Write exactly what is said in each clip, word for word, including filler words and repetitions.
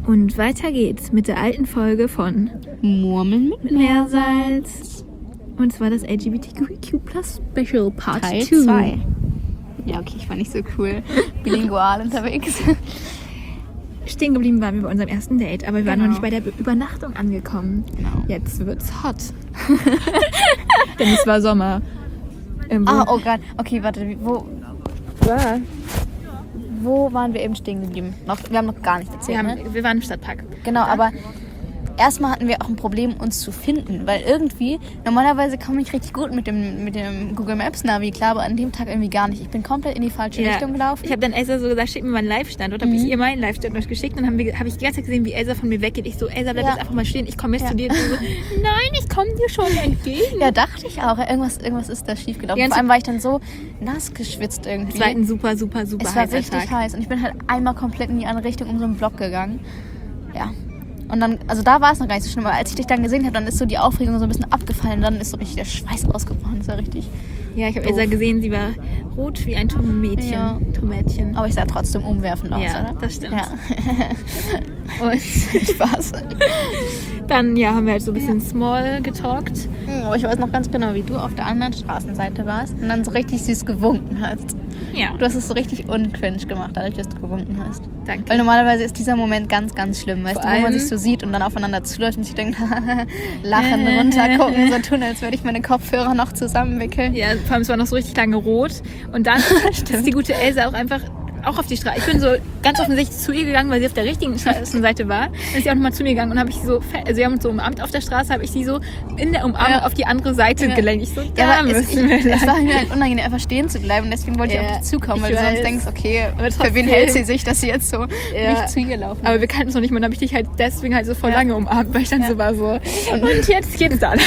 Und weiter geht's mit der alten Folge von Murmeln mit Meersalz. Und zwar das L G B T Q plus Special Part Teil zwei. zwei. Ja, okay, ich war nicht so cool bilingual unterwegs. Stehen geblieben waren wir bei unserem ersten Date, aber wir waren Genau. noch nicht bei der Übernachtung angekommen. Genau. Jetzt wird's hot. Denn es war Sommer. Ähm, wo- Ah, oh Gott. Okay, warte, wie- wo, ja. wo waren wir eben stehen geblieben? Noch, wir haben noch gar nicht erzählt, wir, ne? haben, wir waren im Stadtpark. Genau, aber erstmal hatten wir auch ein Problem, uns zu finden, weil irgendwie, normalerweise komme ich richtig gut mit dem, mit dem Google Maps Navi klar, aber an dem Tag irgendwie gar nicht. Ich bin komplett in die falsche Ja. Richtung gelaufen. Ich habe dann Elsa so gesagt, schick mir mal einen Live-Standort. Habe Mhm. ich ihr meinen Live-Standort geschickt und dann habe hab ich die ganze Zeit gesehen, wie Elsa von mir weggeht. Ich so, Elsa, bleib Ja. jetzt einfach mal stehen, ich komme jetzt Ja. zu dir. Und sie so, nein, ich komme dir schon entgegen. Ja, dachte ich auch. Irgendwas, irgendwas ist da schief gelaufen. Ja, Vor allem war ich dann so nass geschwitzt irgendwie. Es war ein super, super, super Es war heißer richtig Tag. heiß und ich bin halt einmal komplett in die andere Richtung um so einen Block gegangen. Ja. Und dann, also da war es noch gar nicht so schlimm, aber als ich dich dann gesehen habe, dann ist so die Aufregung so ein bisschen abgefallen. Dann ist so richtig der Schweiß ausgebrochen. Das war richtig. Ja, ich habe Doof. Elsa gesehen, sie war rot wie ein Tomätchen. Ja. Tomätchen. Aber ich sah trotzdem umwerfend aus, Ja, oder? das stimmt. Ja. Und Spaß. dann ja, haben wir halt so ein bisschen small getalkt. Oh, ich weiß noch ganz genau, wie du auf der anderen Straßenseite warst und dann so richtig süß gewunken hast. Ja, Du hast es so richtig uncringe gemacht, dadurch, dass du gewunken hast. danke. Weil normalerweise ist dieser Moment ganz, ganz schlimm, weißt Vor du, wo man allem- sich so sieht und dann aufeinander zuläuft und sich denkt, lachen, runtergucken, so tun, als würde ich meine Kopfhörer noch zusammenwickeln. Ja, vor allem es war noch so richtig lange rot. Und dann ist die gute Elsa auch einfach auch auf die Straße. Ich bin so ganz offensichtlich zu ihr gegangen, weil sie auf der richtigen Straßenseite war. Dann ist sie auch nochmal zu mir gegangen und habe ich sie so, fe- also wir haben uns so umarmt auf der Straße, habe ich sie so in der Umarmung Ja. auf die andere Seite Ja. gelenkt. Ich so, da Ja, aber es, müssen wir ich, es lang. war mir halt unangenehm, einfach stehen zu bleiben. Deswegen wollte ich Ja, auf dich zukommen, weil ich du sonst weiß. denkst, okay, Aber für wen trotzdem. hält sie sich, dass sie jetzt so Ja. nicht zu ihr laufen Aber wir kannten es noch nicht mehr, dann habe ich dich halt deswegen halt so voll Ja. lange umarmt, weil ich dann Ja. so war so, und jetzt geht's da lang.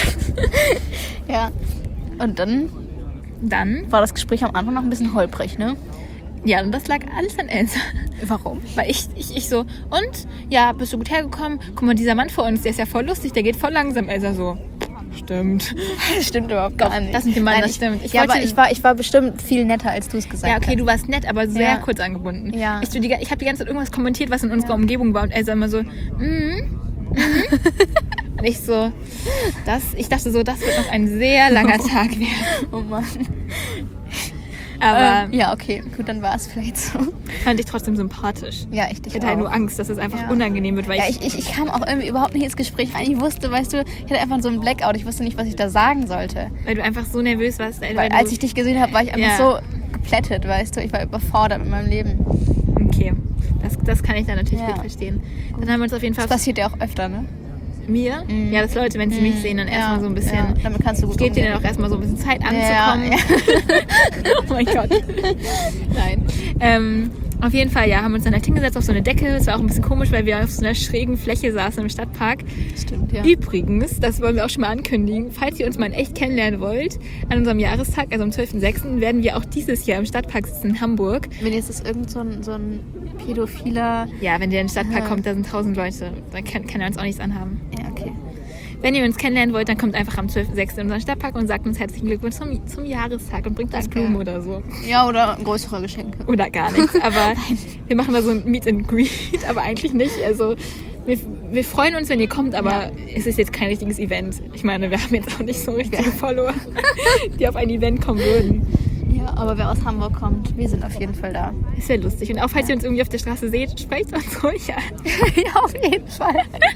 Ja. Und dann Dann, war das Gespräch am Anfang noch ein bisschen holprig, ne? ja, und das lag alles an Elsa. Warum? Weil ich, ich, ich so, und? Ja, bist du gut hergekommen? Guck mal, dieser Mann vor uns, der ist ja voll lustig, der geht voll langsam. Elsa so, stimmt. Das stimmt überhaupt gar nicht. Das mit dem Mann, Nein, das ich, stimmt. Ich ja, aber wollte- ich war, ich war bestimmt viel netter, als du es gesagt Ja, okay, hast. du warst nett, aber sehr Ja. kurz angebunden. Ja. Ich, so die, ich habe die ganze Zeit irgendwas kommentiert, was in unserer Umgebung war und Elsa immer so, mhm. mhm. Und ich so, das, ich dachte so, das wird noch ein sehr langer Tag werden. Oh Mann. Aber Ähm, ja, okay. Gut, dann war es vielleicht so. fand ich trotzdem sympathisch. Ja, ich dich Ich hatte halt auch. nur Angst, dass es einfach Ja. unangenehm wird, weil Ja, ich, ich, ich, ich kam auch irgendwie überhaupt nicht ins Gespräch rein. Ich wusste, weißt du, ich hatte einfach so einen Blackout. Ich wusste nicht, was ich da sagen sollte. weil du einfach so nervös warst. Weil, Weil du, als ich dich gesehen habe, war ich einfach Ja. so geplättet, weißt du. Ich war überfordert mit meinem Leben. Okay, das, das kann ich dann natürlich Ja. gut verstehen. Dann haben wir uns auf jeden Fall Das passiert ja auch öfter, ne? mir, Mhm. ja, dass Leute, wenn sie mich Mhm. sehen, dann Ja, erstmal so ein bisschen, ja, damit kannst du gut ich gebe dir umgehen. dann auch erstmal so ein bisschen Zeit Ja, anzukommen. ja. Oh mein Gott. Nein. Ähm, auf jeden Fall, ja, haben uns dann halt hingesetzt auf so eine Decke. Es war auch ein bisschen komisch, weil wir auf so einer schrägen Fläche saßen im Stadtpark. Stimmt, ja. Übrigens, das wollen wir auch schon mal ankündigen, falls ihr uns mal in echt kennenlernen wollt, an unserem Jahrestag, also am zwölften sechsten werden wir auch dieses Jahr im Stadtpark sitzen in Hamburg. Wenn jetzt ist irgend so ein, so ein pädophiler... Ja, wenn der in den Stadtpark Aha. kommt, da sind tausend Leute, dann kann, kann er uns auch nichts anhaben. Ja, okay. Wenn ihr uns kennenlernen wollt, dann kommt einfach am zwölften sechsten in unseren Stadtpark und sagt uns herzlichen Glückwunsch zum, zum Jahrestag und bringt uns Danke. Blumen oder so. Ja, oder größere Geschenke. Oder gar nichts. Aber wir machen da so ein Meet and Greet, aber eigentlich nicht. Also wir, wir freuen uns, wenn ihr kommt, aber Ja. es ist jetzt kein richtiges Event. Ich meine, wir haben jetzt auch nicht so richtige Follower, die auf ein Event kommen würden. Ja, aber wer aus Hamburg kommt, wir sind auf jeden Fall da. Das wäre lustig. Und auch falls ihr uns irgendwie auf der Straße seht, sprecht uns ruhig an. Ja, auf jeden Fall.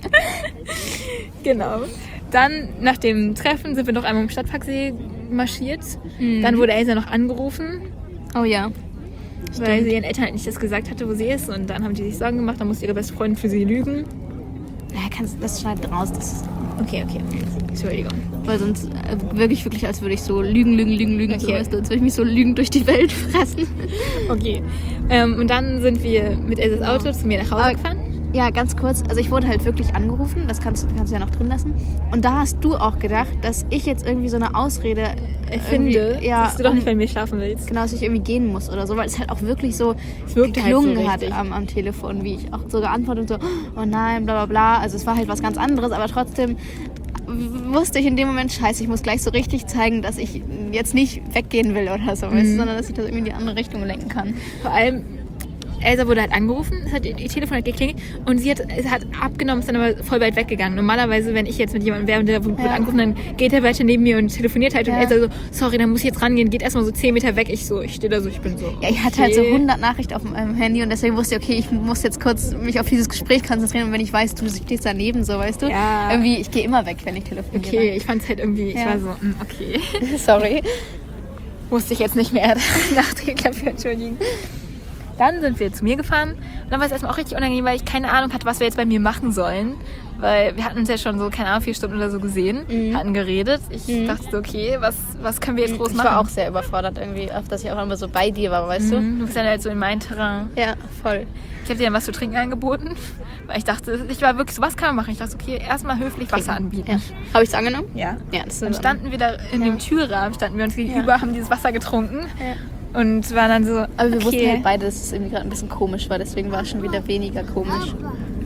Genau. Dann, nach dem Treffen, sind wir noch einmal im Stadtparksee marschiert. Mhm. Dann wurde Elsa noch angerufen, Oh ja. weil sie ihren Eltern halt nicht das gesagt hatte, wo sie ist. Und dann haben die sich Sorgen gemacht, dann musste ihre beste Freundin für sie lügen. Ja, kannst, das schneidet raus. Das ist, Okay, okay. Entschuldigung. weil sonst äh, wirklich, wirklich, als würde ich so lügen, lügen, lügen, lügen. Okay. So, weißt du, als würde ich mich so lügend durch die Welt fressen. Okay. Ähm, und dann sind wir mit Elsas Auto zu mir nach Hause Aber- gefahren. Ja, ganz kurz. Also ich wurde halt wirklich angerufen. Das kannst, kannst du ja noch drin lassen. Und da hast du auch gedacht, dass ich jetzt irgendwie so eine Ausrede Ich irgendwie- finde, ja, dass du doch um- nicht bei mir schlafen willst. Genau, dass ich irgendwie gehen muss oder so, weil es halt auch wirklich so Es wirkte halt geklungen so hat richtig. am, am Telefon, wie ich auch so geantwortet und so, oh nein, bla bla bla. Also es war halt was ganz anderes, aber trotzdem wusste ich in dem Moment, scheiße, ich muss gleich so richtig zeigen, dass ich jetzt nicht weggehen will oder so, weißt du, sondern dass ich das irgendwie in die andere Richtung lenken kann. Vor allem, Elsa wurde halt angerufen, es hat, ihr Telefon hat geklingelt und sie hat, es hat abgenommen, ist dann aber voll weit weggegangen. Normalerweise, wenn ich jetzt mit jemandem wäre und der wird Ja. angerufen, dann geht er weiter neben mir und telefoniert halt Ja. und Elsa so, sorry, dann muss ich jetzt rangehen, geht erstmal so zehn Meter weg. Ich so, ich stehe da so, ich bin so, Ja, ich hatte halt so hundert Nachrichten auf meinem Handy und deswegen wusste ich, okay, ich muss jetzt kurz mich auf dieses Gespräch konzentrieren und wenn ich weiß, du stehst daneben, so, weißt du? Ja. Irgendwie, ich gehe immer weg, wenn ich telefoniere. Okay, ich fand es halt irgendwie, ich Ja. war so, mm, okay. Sorry. Musste ich jetzt nicht mehr nachträglich dafür entschuldigen. Dann sind wir zu mir gefahren und dann war es erstmal auch richtig unangenehm, weil ich keine Ahnung hatte, was wir jetzt bei mir machen sollen. Weil wir hatten uns ja schon so, keine Ahnung, vier Stunden oder so gesehen, Mhm. hatten geredet. Ich Mhm. dachte so, okay, was, was können wir jetzt groß Ich machen? war auch sehr überfordert irgendwie, auf dass ich auch immer so bei dir war, weißt du? Mhm, du bist dann halt so in mein Terrain. Ja, voll. Ich habe dir dann was zu trinken angeboten, weil ich dachte, ich war wirklich so, was kann man machen? Ich dachte, okay, erstmal höflich Wasser anbieten. Ja. Habe ich es angenommen? Ja. Ja, das Dann ist standen wir da in Ja. dem Türrahmen, standen wir uns gegenüber, haben dieses Wasser getrunken Ja. und waren dann so, Aber wir okay. wussten halt beide, dass es irgendwie gerade ein bisschen komisch war, deswegen war es schon wieder weniger komisch.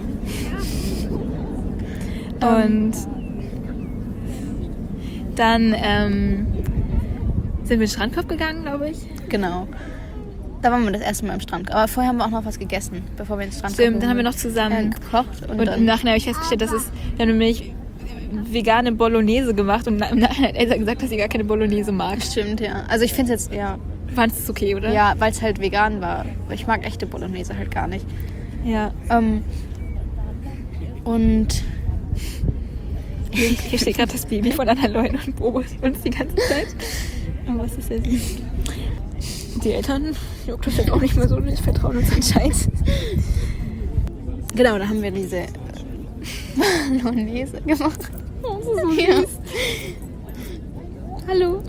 Und dann ähm, sind wir in den Strandkorb gegangen, glaube ich. Genau. Da waren wir das erste Mal im Strand. Aber vorher haben wir auch noch was gegessen, bevor wir ins Strand Stimmt, dann haben wir noch zusammen äh, gekocht. Und, Und dann, im Nachhinein habe ich festgestellt, dass es, wir haben nämlich vegane Bolognese gemacht und im Nachhinein hat Elsa gesagt, dass sie gar keine Bolognese mag. Stimmt, ja. Also ich finde es jetzt, ja, Fandest du es okay, oder? ja weil es halt vegan war. Ich mag echte Bolognese halt gar nicht. Ja. Ähm, und Hier steht gerade das Baby von Anna Leuen und Bobo uns die ganze Zeit. Aber was ist denn? Die Eltern juckt das jetzt auch nicht mehr so, die vertrauen uns anscheinend. genau, da haben wir diese Bolognese gemacht. Oh, das ist so Ja. süß. Hallo.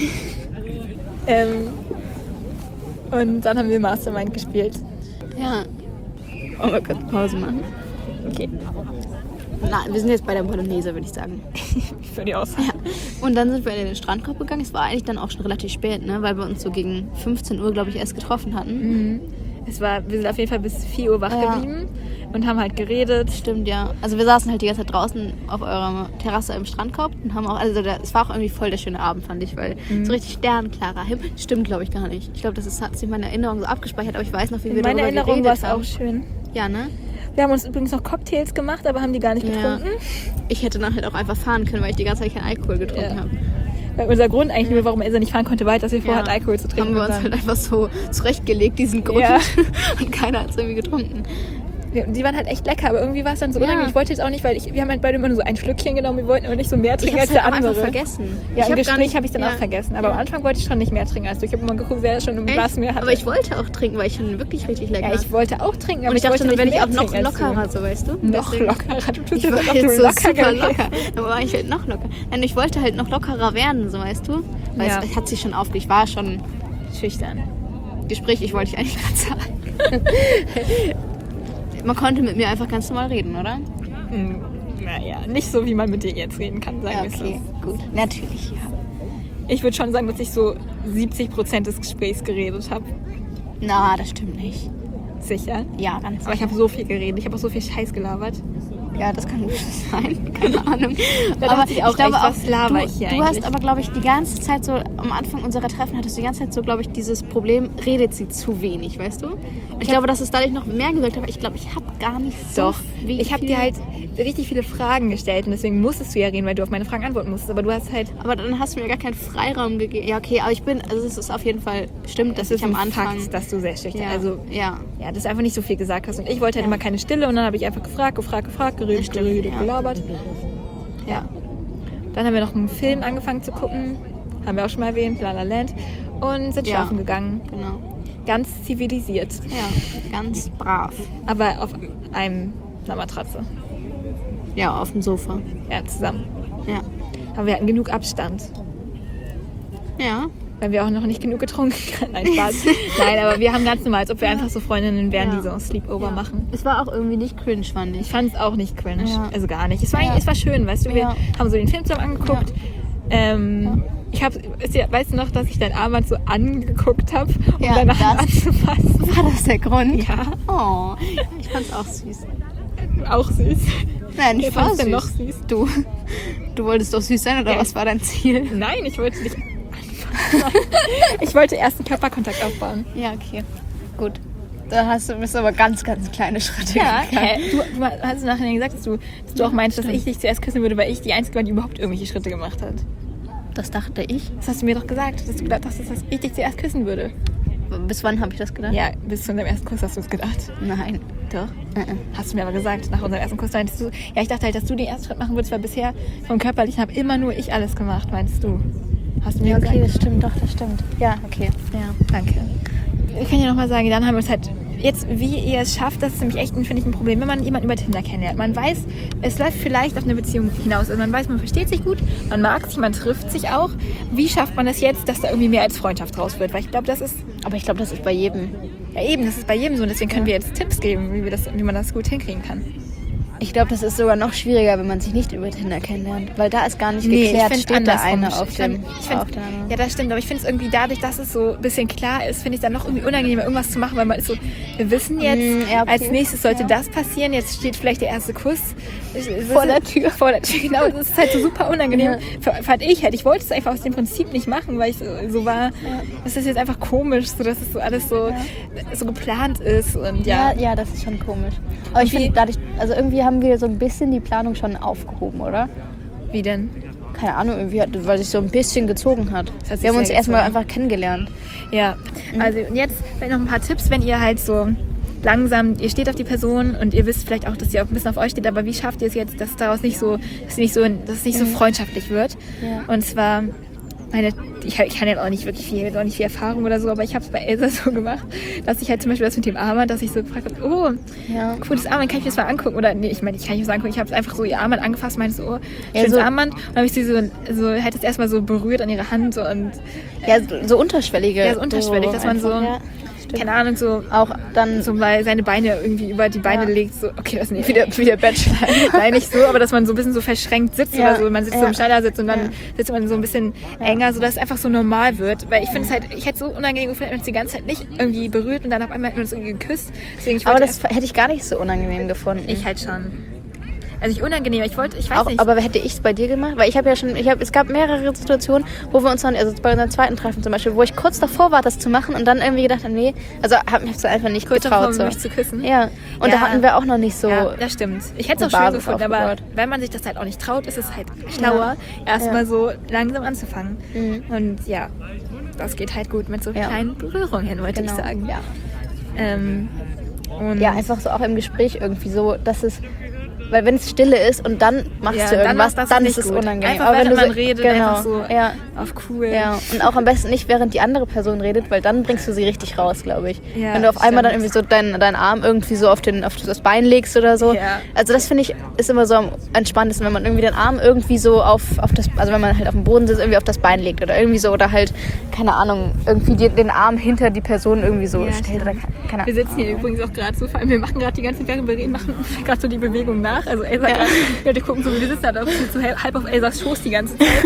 ähm, und dann haben wir Mastermind gespielt. Ja. Wollen wir kurz Pause machen? Okay. Nein, wir sind jetzt bei der Bolognese, würde ich sagen. Für die Aussage. Ja. Und dann sind wir in den Strandkorb gegangen. Es war eigentlich dann auch schon relativ spät, ne? Weil wir uns so gegen fünfzehn Uhr, glaube ich, erst getroffen hatten. Mhm. Es war, wir sind auf jeden Fall bis vier Uhr wach Ja. geblieben und haben halt geredet. Stimmt, ja. Also wir saßen halt die ganze Zeit draußen auf eurer Terrasse im Strandkorb und haben auch, also der, es war auch irgendwie voll der schöne Abend, fand ich, weil Mhm. so richtig sternklarer Himmel. Stimmt, glaube ich, gar nicht. Ich glaube, das ist, hat sich in meiner Erinnerung so abgespeichert, aber ich weiß noch, wie wir In meiner darüber Erinnerung geredet war es haben. auch schön. Ja, ne? Wir haben uns übrigens noch Cocktails gemacht, aber haben die gar nicht Ja. getrunken. Ich hätte dann halt auch einfach fahren können, weil ich die ganze Zeit keinen Alkohol getrunken Ja. habe. Weil unser Grund eigentlich nur, warum Elsa nicht fahren konnte, war halt, dass wir vorhatten, Ja. Alkohol zu trinken. Haben wir Und uns dann- halt einfach so zurechtgelegt, diesen Grund. Ja. Und keiner hat es irgendwie getrunken. Wir- die waren halt echt lecker, aber irgendwie war es dann so Ja. unangenehm. Ich wollte jetzt auch nicht, weil ich, wir haben halt beide immer nur so ein Schlückchen genommen, wir wollten aber nicht so mehr Ich trinken habe als es halt der auch andere. einfach vergessen. Ja, ich im hab gar Gespräch nicht- habe ich dann ja. auch vergessen. Aber am Anfang wollte ich schon nicht mehr trinken als du. Ich habe immer geguckt, wer schon ein Glas Echt? mehr hatte. Aber ich wollte auch trinken, weil ich schon wirklich richtig lecker. ja, ich wollte auch trinken, aber und ich dachte, wollte dann werde nicht ich auch mehr noch trinken als du. lockerer, so weißt du. Noch Deswegen- lockerer. Du tust Ich jetzt, war als ob du jetzt so locker super gewesen. locker. Aber war ich halt noch locker. Nein, ich wollte halt noch lockerer werden, so weißt du. Weil Ja. es, es hat sich schon aufgelegt. Ich war schon Schüchtern. Gespräch, ich wollte ich eigentlich gerade sagen. Man konnte mit mir einfach ganz normal reden, oder? Hm, naja, nicht so, wie man mit dir jetzt reden kann, sagen wir es so. gut. Natürlich, ja. Ich würde schon sagen, dass ich so siebzig Prozent des Gesprächs geredet habe. Na, das stimmt nicht. Sicher. Ja, ganz Aber ich habe so viel geredet. Ich habe auch so viel Scheiß gelabert. Ja, das kann gut sein. Keine Ahnung. Da aber dachte ich auch echt, was laber du, ich hier du eigentlich? hast aber, glaube ich, die ganze Zeit so, am Anfang unserer Treffen hattest du die ganze Zeit so, glaube ich, dieses Problem, redet sie zu wenig, weißt du? Und ich glaube, dass es dadurch noch mehr gesagt hat, aber ich glaube, ich habe gar nicht so Doch, wie ich habe viel- dir halt richtig viele Fragen gestellt und deswegen musstest du ja reden, weil du auf meine Fragen antworten musstest. Aber du hast halt, Aber dann hast du mir gar keinen Freiraum gegeben. Ja, okay, aber ich bin, also es ist auf jeden Fall, stimmt, dass das ist ich am ein Anfang... Fakt, dass du sehr schüchtern, ja, also ja. ja, dass du einfach nicht so viel gesagt hast. Und ich wollte halt Ja. immer keine Stille und dann habe ich einfach gefragt, gefragt, gefragt, geredet, Das stimmt, geredet, ja. gelabert. Ja. Dann haben wir noch einen Film angefangen zu gucken, haben wir auch schon mal erwähnt, La La Land, und sind Ja. schlafen gegangen. Genau. Ganz zivilisiert, Ja, ganz brav. aber auf einem, einer Matratze. Ja, auf dem Sofa. Ja, zusammen. Ja. Aber wir hatten genug Abstand, Ja. weil wir auch noch nicht genug getrunken haben. Nein, Spaß. Nein, aber wir haben ganz normal, als ob wir einfach so Freundinnen wären, Ja. die so Sleepover ja. machen. Es war auch irgendwie nicht cringe, fand Ich ich. fand es auch nicht cringe, Ja. also gar nicht. Es war, Ja. eigentlich- es war schön, weißt du, wir Ja. haben so den Film zusammen angeguckt. Ähm, Ich habe, weißt du noch, dass ich dein Armband so angeguckt habe, um Ja, danach das- anzufassen? War das der Grund? Ja, Oh, ich fand's auch süß. auch süß. Nein, Wer ich war fand's süß. denn noch süß? Du. Du wolltest doch süß sein, oder Ja. was war dein Ziel? Nein, ich wollte dich anfassen. Ich wollte erst einen Körperkontakt aufbauen. Ja, okay. Gut. Da hast du, bist du aber ganz, ganz kleine Schritte Ja, gegangen. hä? Du, du hast nachher gesagt, dass du, dass du auch meinst, dass ich dich zuerst küssen würde, weil ich die Einzige war, die überhaupt irgendwelche Schritte gemacht hat. Das dachte ich. Das hast du mir doch gesagt, dass du gedacht hast, dass ich dich zuerst küssen würde. Bis wann habe ich das gedacht? Ja, bis zu unserem ersten Kuss hast du es gedacht. Nein. Doch. Uh-uh. Hast du mir aber gesagt, nach unserem ersten Kuss meintest du, ja, ich dachte halt, dass du den ersten Schritt machen würdest, weil bisher vom Körperlichen habe immer nur ich alles gemacht, meinst du. Hast du mir Ja, okay, gesagt? das stimmt, doch, das stimmt. Ja, okay. Ja. Danke. Ich kann ja nochmal sagen, dann haben wir uns halt jetzt, wie ihr es schafft, das ist nämlich echt, finde ich, ein Problem, wenn man jemanden über Tinder kennenlernt. Man weiß, es läuft vielleicht auf eine Beziehung hinaus. Also man weiß, man versteht sich gut, man mag sich, man trifft sich auch. Wie schafft man das jetzt, dass da irgendwie mehr als Freundschaft draus wird? Weil ich glaube, das ist... Aber ich glaube, das ist bei jedem. Ja eben, das ist bei jedem so. Und deswegen können wir jetzt Tipps geben, wie, wir das, wie man das gut hinkriegen kann. Ich glaube, das ist sogar noch schwieriger, wenn man sich nicht über Tinder kennenlernt. Weil da ist gar nicht Nee, geklärt, ich steht der eine auf Ich dem find, ich find, auf der anderen. Ja, das stimmt. Aber ich finde es irgendwie dadurch, dass es so ein bisschen klar ist, finde ich es dann noch irgendwie unangenehmer, irgendwas zu machen, weil man ist so, wir wissen jetzt, Mm, ja, okay. als nächstes sollte Ja. das passieren, jetzt steht vielleicht der erste Kuss. Es ist- Vor der Tür. Vor der Tür, genau. Das ist halt so super unangenehm. Ja. F- Fand ich halt. Ich wollte es einfach aus dem Prinzip nicht machen, weil ich so, so war, das ist jetzt einfach komisch, so dass es so alles so, so geplant ist. Und ja. Ja, ja, das ist schon komisch. Aber ich wie- finde, dadurch, also irgendwie haben wir so ein bisschen die Planung schon aufgehoben, oder? Wie denn? Keine Ahnung, irgendwie hat, weil sich so ein bisschen gezogen hat. Das hat sich Wir haben uns sehr erstmal gezogen. einfach kennengelernt. Ja, also und jetzt vielleicht noch ein paar Tipps, wenn ihr halt so langsam, ihr steht auf die Person und ihr wisst vielleicht auch, dass sie auch ein bisschen auf euch steht, aber wie schafft ihr es jetzt, dass daraus nicht so, dass sie nicht so, dass es nicht so freundschaftlich wird? Ja. Und zwar, meine, ich, ich kann ja auch nicht wirklich viel, auch nicht viel Erfahrung oder so, aber ich habe es bei Elsa so gemacht, dass ich halt zum Beispiel das mit dem Armband, dass ich so gefragt habe, oh, Ja. cooles Armband, kann ich mir das mal angucken? Oder nee, ich meine, ich kann nicht das angucken, ich habe es einfach so ihr Armband angefasst, meinte so, oh, Ja, schönes so- Armband. Und dann habe ich sie so, so halt es erstmal so berührt an ihre Hand so, und Ja, so, so unterschwellige. ja, so unterschwellig, dass man so, einfach, ja, keine Ahnung, so auch dann so mal seine Beine irgendwie über die Beine Ja. legt, so, okay, das ist nicht wieder, wieder Bachelor. Nein, nicht so, aber dass man so ein bisschen so verschränkt sitzt Ja. oder so. Man sitzt so Ja. im Schneidersitz und dann Ja. sitzt man so ein bisschen enger, sodass es einfach so normal wird. Weil ich finde es halt, ich hätte so unangenehm gefunden, wenn man uns die ganze Zeit nicht irgendwie berührt und dann auf einmal hätten wir uns irgendwie geküsst. Deswegen, ich aber wollte das hätte ich gar nicht so unangenehm gefunden. erst- ich halt schon. Also ich unangenehm, ich wollte, ich weiß Auch, nicht. aber hätte ich es bei dir gemacht? Weil ich habe ja schon, ich hab, es gab mehrere Situationen, wo wir uns dann, also bei unserem zweiten Treffen zum Beispiel, wo ich kurz davor war, das zu machen und dann irgendwie gedacht habe, nee, also habe mich so einfach nicht kurz davor, getraut. So. mich zu küssen. Ja, und Ja. da hatten wir auch noch nicht so. Ja, das stimmt. Ich hätte es eine auch schön Basis gefunden, aber aufgebaut. wenn man sich das halt auch nicht traut, ist es halt schlauer, erstmal Ja. so langsam anzufangen. Mhm. Und ja, das geht halt gut mit so Ja. kleinen Berührungen, wollte Genau. ich sagen. Ja. Ähm, und ja, einfach so auch im Gespräch irgendwie so, dass es, weil wenn es Stille ist und dann machst Ja, du dann irgendwas, machst dann, du ist nicht es gut. unangenehm. Einfach Aber wenn während du so, man redet, genau, einfach so ja. auf cool. Ja, und auch am besten nicht, während die andere Person redet, weil dann bringst du sie richtig raus, glaube ich. Ja, Wenn du auf einmal dann stimmt. irgendwie so deinen deinen Arm irgendwie so auf, den, auf das Bein legst oder so. Ja. Also das finde ich ist immer so am entspanntesten, wenn man irgendwie den Arm irgendwie so auf, auf das, also wenn man halt auf dem Boden sitzt, irgendwie auf das Bein legt oder irgendwie so oder halt, keine Ahnung, irgendwie die, den Arm hinter die Person irgendwie so Ja, stellt oder stimmt. keine Ahnung. Wir sitzen hier übrigens auch gerade so, vor allem wir machen gerade die ganze Zeit, während wir reden, machen gerade so die Bewegung nach. Also Elsa, Ja. grad, die Leute gucken so, wie wir sitzen halt auch so halb auf Elsas Schoß die ganze Zeit.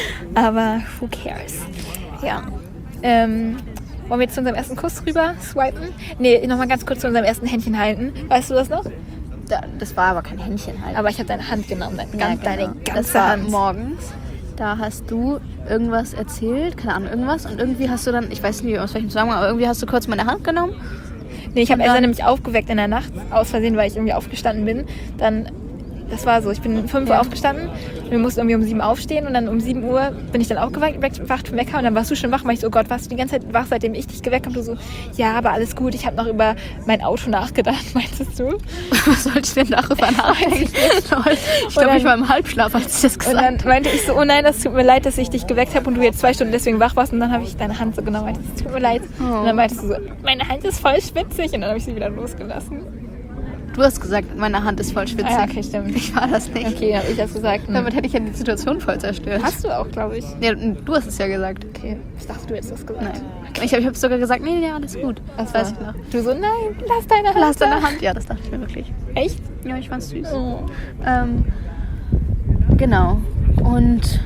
Aber who cares? Ja. Ähm, wollen wir jetzt zu unserem ersten Kuss rüber swipen? Nee, nochmal ganz kurz zu unserem ersten Händchen halten. Weißt du das noch? Da, das war aber kein Händchen halt. Aber ich habe deine Hand genommen, deine, Ja, ganz, deine genau. ganze Das war Hand. morgens. Da hast du irgendwas erzählt, keine Ahnung, irgendwas. Und irgendwie hast du dann, ich weiß nicht aus welchem Zusammenhang, aber irgendwie hast du kurz meine Hand genommen. Nee, ich habe Und Elsa dann- nämlich aufgeweckt in der Nacht, aus Versehen, weil ich irgendwie aufgestanden bin. Dann, das war so, ich bin um fünf Uhr Ja. aufgestanden, wir mussten irgendwie um sieben aufstehen und dann um sieben Uhr bin ich dann aufgewacht wacht vom Wecker und dann warst du schon wach, weil ich so, oh Gott, warst du die ganze Zeit wach, seitdem ich dich geweckt habe? Du so, ja, aber alles gut, ich habe noch über mein Auto nachgedacht, meintest du? Was sollte ich denn darüber nachdenken? Ich glaube, dann- ich war im Halbschlaf, als ich das Und gesagt dann habe. meinte ich so, oh nein, das tut mir leid, dass ich dich geweckt habe und du jetzt zwei Stunden deswegen wach warst und dann habe ich deine Hand so genommen, meinte, es tut mir leid. Oh. Und dann meintest du so, meine Hand ist voll schwitzig und dann habe ich sie wieder losgelassen. Du hast gesagt, meine Hand ist voll schwitzig. Ah, ja, okay, stimmt. Ich war das nicht. Okay, habe ich das gesagt. Hm. Damit hätte ich ja die Situation voll zerstört. Hast du auch, glaube ich. Ja, du hast es ja gesagt. Okay, ich dachte, du hättest das gesagt. Nein. Ich habe ich hab sogar gesagt, nee, ja, alles gut. Das weiß ich noch. Du so, nein, lass deine Hand. Lass deine da. Hand. Ja, das dachte ich mir wirklich. Echt? Ja, ich fand's süß. Oh. Ähm, genau. Und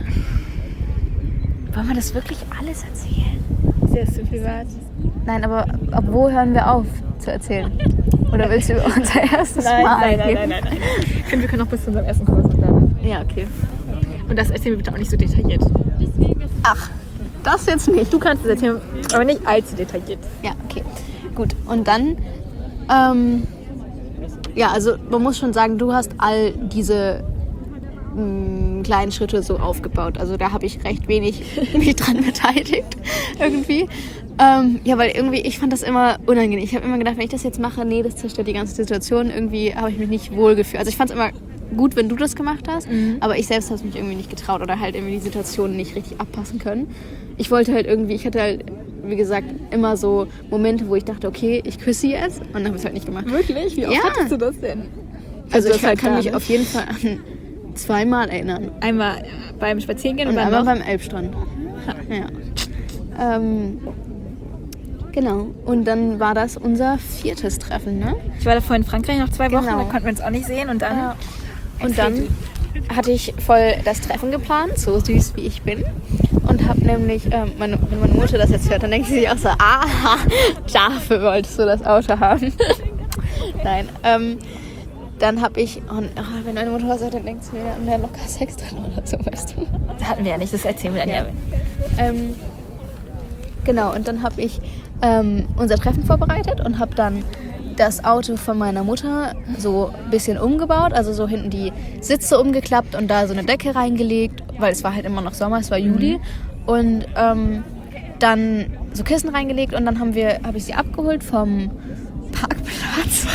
wollen wir das wirklich alles erzählen? Sehr zu privat. Nein, aber ab wo hören wir auf zu erzählen? Oder willst du über unser erstes Nein, Mal nein, nein, reden? nein, nein, nein. Ich finde, wir können noch bis zu unserem ersten Kurs und dann. Ja, okay. Und das erzählen wir bitte auch nicht so detailliert. Ach, das jetzt nicht. Du kannst es erzählen, aber nicht allzu detailliert. Ja, okay. Gut. Und dann Ähm, ja, also man muss schon sagen, du hast all diese mh, kleinen Schritte so aufgebaut. Also da habe ich recht wenig mich dran beteiligt irgendwie. Ähm, ja, weil irgendwie, ich fand das immer unangenehm. Ich habe immer gedacht, wenn ich das jetzt mache, nee, das zerstört die ganze Situation. Irgendwie habe ich mich nicht wohl gefühlt. Also ich fand es immer gut, wenn du das gemacht hast, mhm. aber ich selbst habe mich irgendwie nicht getraut oder halt irgendwie die Situation nicht richtig abpassen können. Ich wollte halt irgendwie, ich hatte halt, wie gesagt, immer so Momente, wo ich dachte, okay, ich küsse jetzt und dann habe ich es halt nicht gemacht. Wirklich? Wie oft ja. hattest du das denn? Also, also ich halt kann da, mich ne? auf jeden Fall an zweimal erinnern. Einmal beim Spazierengehen und und einmal noch? beim Elbstrand. Ja. Ähm, genau. Und dann war das unser viertes Treffen, ne? Ich war davor in Frankreich noch zwei Wochen, Genau. da konnten wir uns auch nicht sehen und dann... Ja. Und dann hatte ich voll das Treffen geplant, so süß wie ich bin. Und habe nämlich, ähm, meine, wenn meine Mutter das jetzt hört, dann denkt sie sich auch so, aha, dafür wolltest du das Auto haben. Nein, ähm, dann habe ich, und, oh, wenn meine Mutter das hört, dann denkt sie mir, wir haben locker Sex drin oder so, weißt du. Das hatten wir ja nicht, das erzählen wir dann ja. ja. Ähm, genau, und dann habe ich ähm, unser Treffen vorbereitet und habe dann das Auto von meiner Mutter so ein bisschen umgebaut, also so hinten die Sitze umgeklappt und da so eine Decke reingelegt, weil es war halt immer noch Sommer, es war Juli. Mhm. Und ähm, dann so Kissen reingelegt und dann haben wir, habe ich sie abgeholt vom Parkplatz,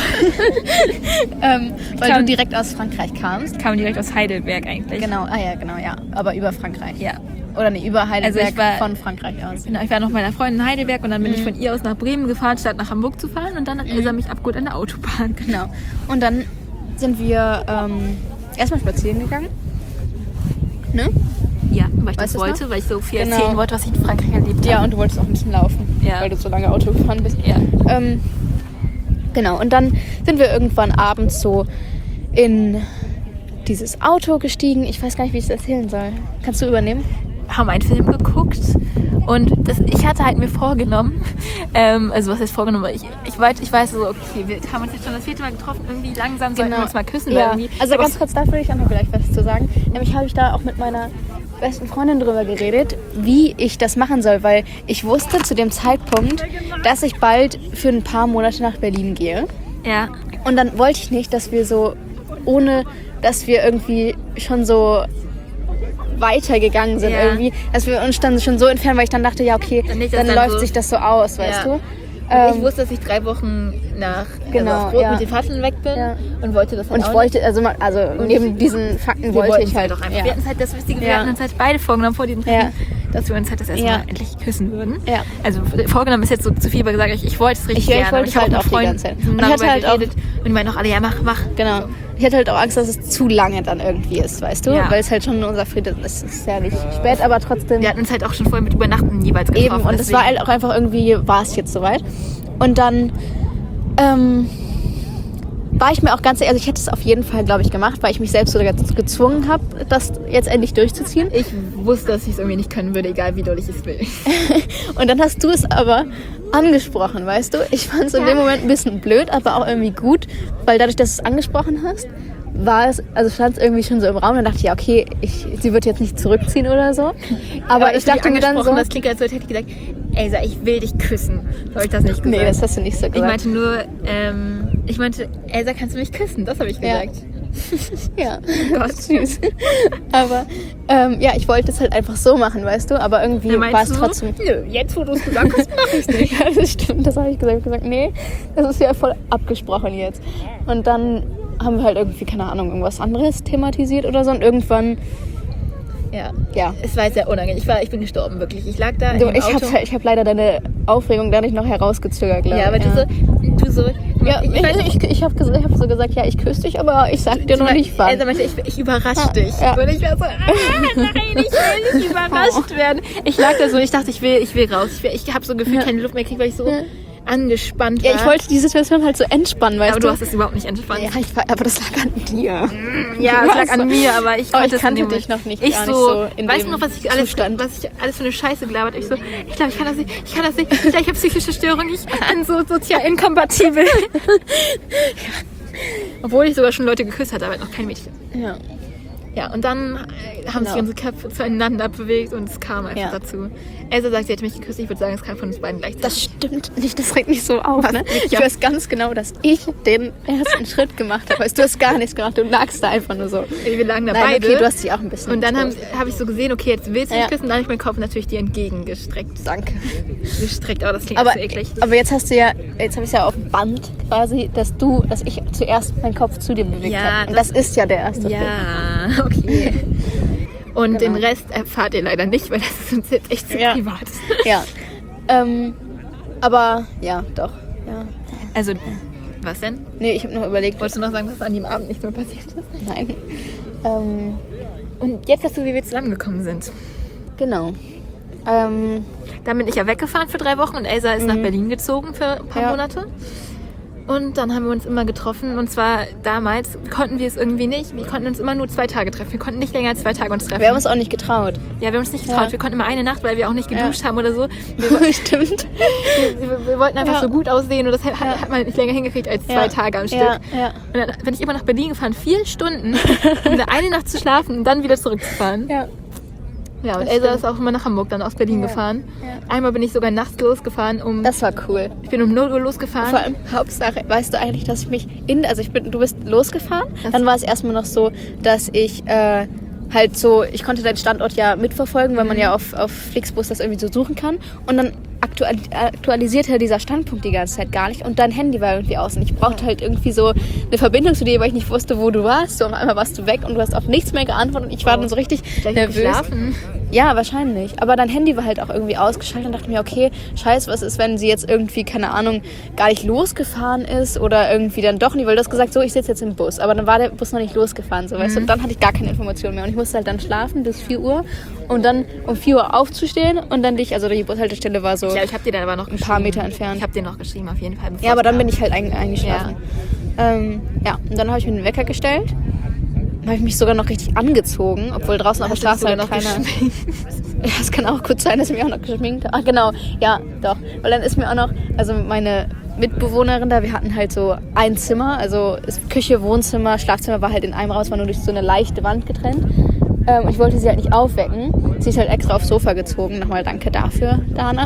ähm, weil Kam, du direkt aus Frankreich kamst. Kam direkt aus Heidelberg eigentlich. Genau, ah ja, genau, ja, aber über Frankreich. Ja. Oder nee, über Heidelberg, also ich war, von Frankreich aus. Genau, ich war noch mit meiner Freundin in Heidelberg und dann bin mhm. ich von ihr aus nach Bremen gefahren, statt nach Hamburg zu fahren und dann hat mhm. Elsa mich abgeholt an der Autobahn. Genau. Und dann sind wir ähm, erstmal spazieren gegangen. Ne? Ja, weil ich weißt das wollte, noch? weil ich so viel genau. erzählen wollte, was ich in Frankreich erlebt habe. Ja, und du wolltest auch ein bisschen laufen, ja. weil du so lange Auto gefahren bist. Ja. Ähm, genau, und dann sind wir irgendwann abends so in dieses Auto gestiegen. Ich weiß gar nicht, wie ich es erzählen soll. Kannst du übernehmen? Haben einen Film geguckt und das, ich hatte halt mir vorgenommen, ähm, also was heißt vorgenommen, ich, ich, weiß, ich weiß so, okay, wir haben uns jetzt schon das vierte Mal getroffen, irgendwie langsam sollten wir uns mal küssen. Ja. Irgendwie. Also ganz kurz, da würde ich auch noch vielleicht was zu sagen. Nämlich habe ich da auch mit meiner besten Freundin drüber geredet, wie ich das machen soll, weil ich wusste zu dem Zeitpunkt, dass ich bald für ein paar Monate nach Berlin gehe. Ja. Und dann wollte ich nicht, dass wir so, ohne dass wir irgendwie schon so weitergegangen sind, ja. irgendwie, dass wir uns dann schon so entfernen, weil ich dann dachte, ja okay, dann, dann, dann läuft so sich das so aus, ja. weißt du? Ähm, ich wusste, dass ich drei Wochen nach genau, also auf Rot ja. mit den Fahrten weg bin ja. und wollte das halt und ich wollte, also, also neben diesen Fakten wollte ich halt auch einfach. Ja. Wir hatten halt das Wichtige, wir ja. hatten uns halt beide vorgenommen vor diesem Treffen, ja. dass wir uns halt das erste ja. Mal endlich küssen würden. Ja. Also vorgenommen ist jetzt so zu viel, aber gesagt, ich, ich wollte es richtig ich, gerne. Ich wollte ich es halt auch auch die ganze Zeit. Und ich hatte halt geredet auch, und die meinen auch alle, ja mach, mach. Genau. Ich hatte halt auch Angst, dass es zu lange dann irgendwie ist, weißt du? Ja. Weil es halt schon unser Friede ist. Es ist ja nicht spät, aber trotzdem. Wir hatten uns halt auch schon vorher mit Übernachten jeweils getroffen. Eben, und es war halt auch einfach irgendwie, war es jetzt soweit. Und dann ähm, war ich mir auch ganz ehrlich, also ich hätte es auf jeden Fall, glaube ich, gemacht, weil ich mich selbst so gezwungen habe, das jetzt endlich durchzuziehen. Ich wusste, dass ich es irgendwie nicht können würde, egal wie doll ich es will. Und dann hast du es aber angesprochen, weißt du? Ich fand es in ja. dem Moment ein bisschen blöd, aber auch irgendwie gut, weil dadurch, dass du es angesprochen hast, war es, also stand es irgendwie schon so im Raum, dann dachte ich, ja okay, ich, sie wird jetzt nicht zurückziehen oder so. Aber ja, ich dachte mir dann so... Das klingt, als hätte ich gesagt, Elsa, ich will dich küssen. So habe ich das nicht gesagt. Nee, das hast du nicht so gesagt. Ich meinte nur, ähm, ich meinte, Elsa, kannst du mich küssen? Das habe ich gesagt. Ja, ja. Gott, süß. Aber ähm, ja, ich wollte es halt einfach so machen, weißt du, aber irgendwie ja, war es trotzdem... Nö, jetzt wo du es gesagt hast, mache ich es nicht. Ja, das stimmt, das habe ich gesagt. Ich gesagt, nee, das ist ja voll abgesprochen jetzt. Und dann haben wir halt irgendwie, keine Ahnung, irgendwas anderes thematisiert oder so und irgendwann... Ja. ja, es war sehr unangenehm. Ich, war, ich bin gestorben, wirklich. Ich lag da du, im ich Auto. Hab, ich habe leider deine Aufregung da nicht noch herausgezögert, glaube ich. Ja, aber ja. du so... Du so ja, ich ich, ich, ich habe hab so gesagt, ja, ich küsse dich, aber ich sag dir noch nicht wann. Elsa meinte, ich, ich überrasche ja, dich. Ja. Und ich war so, ah, nein, ich will nicht überrascht werden. Ich lag da so und ich dachte, ich will, ich will raus. Ich, will, ich habe so gefühlt ja. keine Luft mehr gekriegt, weil ich so... Ja. angespannt war. Ja, ich wollte die Situation halt so entspannen, weißt aber du. Aber du hast es überhaupt nicht entspannt. Ja, ich war, aber das lag an dir. Ja, es lag an mir, aber ich oh, konnte ich kannte es dich noch nicht, ich gar so, nicht so in weißt dem du noch, was ich, alles, was ich alles für eine Scheiße gelabert habe? Ich so, ich glaube, ich kann das nicht, ich kann das nicht, ich, ich habe psychische Störungen, ich bin so sozial inkompatibel. Ja. Obwohl ich sogar schon Leute geküsst hatte, aber noch kein Mädchen. Ja. Ja, und dann äh, haben Genau. sich unsere Köpfe zueinander bewegt und es kam einfach Ja. dazu. Elsa sagt, sie hätte mich geküsst. Ich würde sagen, es kam von uns beiden gleichzeitig. Das stimmt nicht, das regt mich so auf. Ne? Ich Ja. weiß ganz genau, dass ich den ersten Schritt gemacht habe. Weißt du, du hast gar nichts gemacht, du lagst da einfach nur so. Wir lagen da Nein, beide. okay, du hast dich auch ein bisschen... und dann habe getroffen. hab ich so gesehen, okay, jetzt willst du mich Ja. küssen. Dann habe ich meinen Kopf natürlich dir entgegengestreckt. Danke. Gestreckt, aber das klingt Aber, so eklig. aber jetzt hast du ja, jetzt habe ich ja auf dem Band quasi, dass du, dass ich zuerst meinen Kopf zu dir bewegt Ja, habe. Und das, ist ja der erste Schritt. Ja, okay. Und Genau. den Rest erfahrt ihr leider nicht, weil das ist uns jetzt echt zu Ja. privat. Ja. Ähm, aber ja, doch. Ja. Also, was denn? Nee, ich habe noch überlegt. Wolltest du noch sagen, dass an dem Abend nichts mehr passiert ist? Nein. Ähm, Und jetzt hast du, wie wir zusammengekommen sind. genau. Ähm, Dann bin ich ja weggefahren für drei Wochen und Elsa ist nach Berlin gezogen für ein paar Ja. Monate. Und dann haben wir uns immer getroffen. Und zwar damals konnten wir es irgendwie nicht. Wir konnten uns immer nur zwei Tage treffen. Wir konnten nicht länger als zwei Tage uns treffen. wir haben uns auch nicht getraut. ja, wir haben uns nicht getraut. Ja. Wir konnten immer eine Nacht, weil wir auch nicht geduscht Ja. haben oder so. Wir, Stimmt. wir, wir, wir wollten einfach Ja. so gut aussehen und das hat, hat man nicht länger hingekriegt als zwei Tage am Stück. Ja, ja. Und dann bin ich immer nach Berlin gefahren, vier Stunden, um da eine Nacht zu schlafen und dann wieder zurückzufahren. Ja. Ja, und Das Elsa stimmt. ist auch immer nach Hamburg dann aus Berlin Ja. gefahren. Ja. Einmal bin ich sogar nachts losgefahren, um Das war cool. ich bin um null Uhr losgefahren. Vor allem, Hauptsache, weißt du eigentlich, dass ich mich in, also ich bin, du bist losgefahren, Das- dann war es erstmal noch so, dass ich äh, halt so, ich konnte deinen Standort ja mitverfolgen, weil man ja auf, auf Flixbus das irgendwie so suchen kann und dann aktual, aktualisierte dieser Standpunkt die ganze Zeit gar nicht und dein Handy war irgendwie aus und ich brauchte halt irgendwie so eine Verbindung zu dir, weil ich nicht wusste, wo du warst, so auf einmal warst du weg und du hast auf nichts mehr geantwortet und ich war dann so richtig Gleich nervös. geschlafen. Ja, wahrscheinlich. Aber dein Handy war halt auch irgendwie ausgeschaltet und dachte mir, okay, scheiße, was ist, wenn sie jetzt irgendwie, keine Ahnung, gar nicht losgefahren ist oder irgendwie dann doch nicht, weil du hast gesagt, so, ich sitze jetzt im Bus. Aber dann war der Bus noch nicht losgefahren, so, weißt du. Und dann hatte ich gar keine Informationen mehr. Und ich musste halt dann schlafen bis vier Uhr und dann um vier Uhr aufzustehen und dann dich, also die Bushaltestelle war so... Ja, ich habe dir dann aber noch ein paar Meter entfernt. Ich habe dir noch geschrieben, auf jeden Fall. bevor Ja, aber es dann kam. bin ich halt ein, eingeschlafen. Ja, ähm, ja. Und dann habe ich mir den Wecker gestellt. Dann habe ich mich sogar noch richtig angezogen, obwohl draußen auf der Hast du Straße dich halt sogar noch keiner... Ja, es kann auch gut sein, dass ich mich auch noch geschminkt habe. Ach genau, ja, doch. Weil dann ist mir auch noch, also meine Mitbewohnerin da, wir hatten halt so ein Zimmer, also es- Küche, Wohnzimmer, Schlafzimmer war halt in einem Raum, es war nur durch so eine leichte Wand getrennt. Ähm, ich wollte sie halt nicht aufwecken. Sie ist halt extra aufs Sofa gezogen. Nochmal danke dafür, Dana.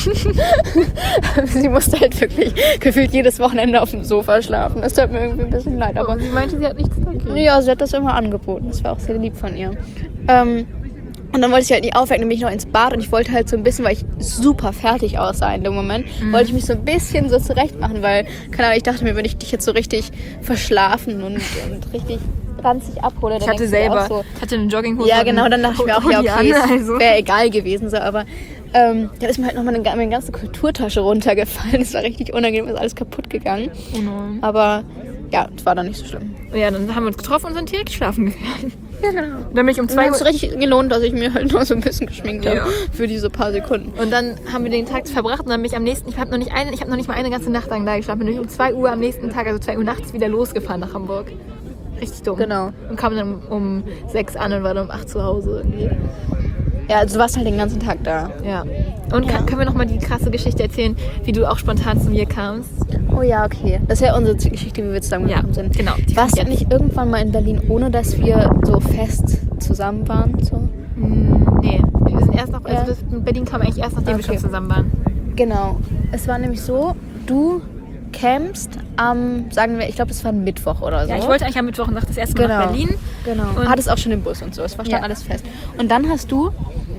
Sie musste halt wirklich gefühlt jedes Wochenende auf dem Sofa schlafen. Das tut mir irgendwie ein bisschen leid. Aber Aber sie meinte, sie hat nichts dagegen. ja, sie hat das immer angeboten. Das war auch sehr lieb von ihr. Ähm, und dann wollte ich sie halt nicht aufwecken, dann bin ich noch ins Bad und ich wollte halt so ein bisschen, weil ich super fertig aussah in dem Moment, Mhm. wollte ich mich so ein bisschen so zurecht machen, weil, keine Ahnung, ich dachte mir, wenn ich dich jetzt so richtig verschlafen und, und richtig ranzig abhole, dann Ich hatte denkst du dir selber, auch so, hatte eine Jogginghose. ja, und genau, einen dann dachte ich mir auch, ja, Hoodie okay, an, es also. wäre egal gewesen, so, aber ähm, dann ist mir halt nochmal meine, meine ganze Kulturtasche runtergefallen. Es war richtig unangenehm, ist alles kaputt gegangen. Oh nein. Aber ja, es war dann nicht so schlimm. Ja, dann haben wir uns getroffen und sind direkt schlafen gegangen. Ja, genau. Dann bin ich um Dann zwei hat es Uhr... richtig gelohnt, dass ich mir halt noch so ein bisschen geschminkt habe Ja. für diese paar Sekunden. Und dann haben wir den Tag verbracht und dann bin ich am nächsten... Ich habe noch nicht eine, ich habe noch nicht mal eine ganze Nacht lang da geschlafen. Bin ich um zwei Uhr am nächsten Tag, also zwei Uhr nachts, wieder losgefahren nach Hamburg. Richtig dumm. Genau. Und kam dann um, um sechs an und war dann um acht zu Hause irgendwie. Ja, also du warst halt den ganzen Tag da. Ja. Und Ja. Kann, können wir noch mal die krasse Geschichte erzählen, wie du auch spontan zu mir kamst? Oh ja, okay. Das ist ja unsere Geschichte, wie wir zusammengekommen Ja, sind. genau. Die Warst du kommt nicht irgendwann mal in Berlin, ohne dass wir so fest zusammen waren? So? Mm, nee, wir sind erst noch... Ja. Also das, in Berlin kam eigentlich erst, nachdem wir Okay. schon zusammen waren. Genau. Es war nämlich so, du campst am, sagen wir, ich glaube, es war ein Mittwoch oder so. Ja, ich wollte eigentlich am Mittwoch und das erste Mal Genau. nach Berlin. Genau. Und- Hattest auch schon den Bus und so. Es war stand Ja. alles fest. Und dann hast du...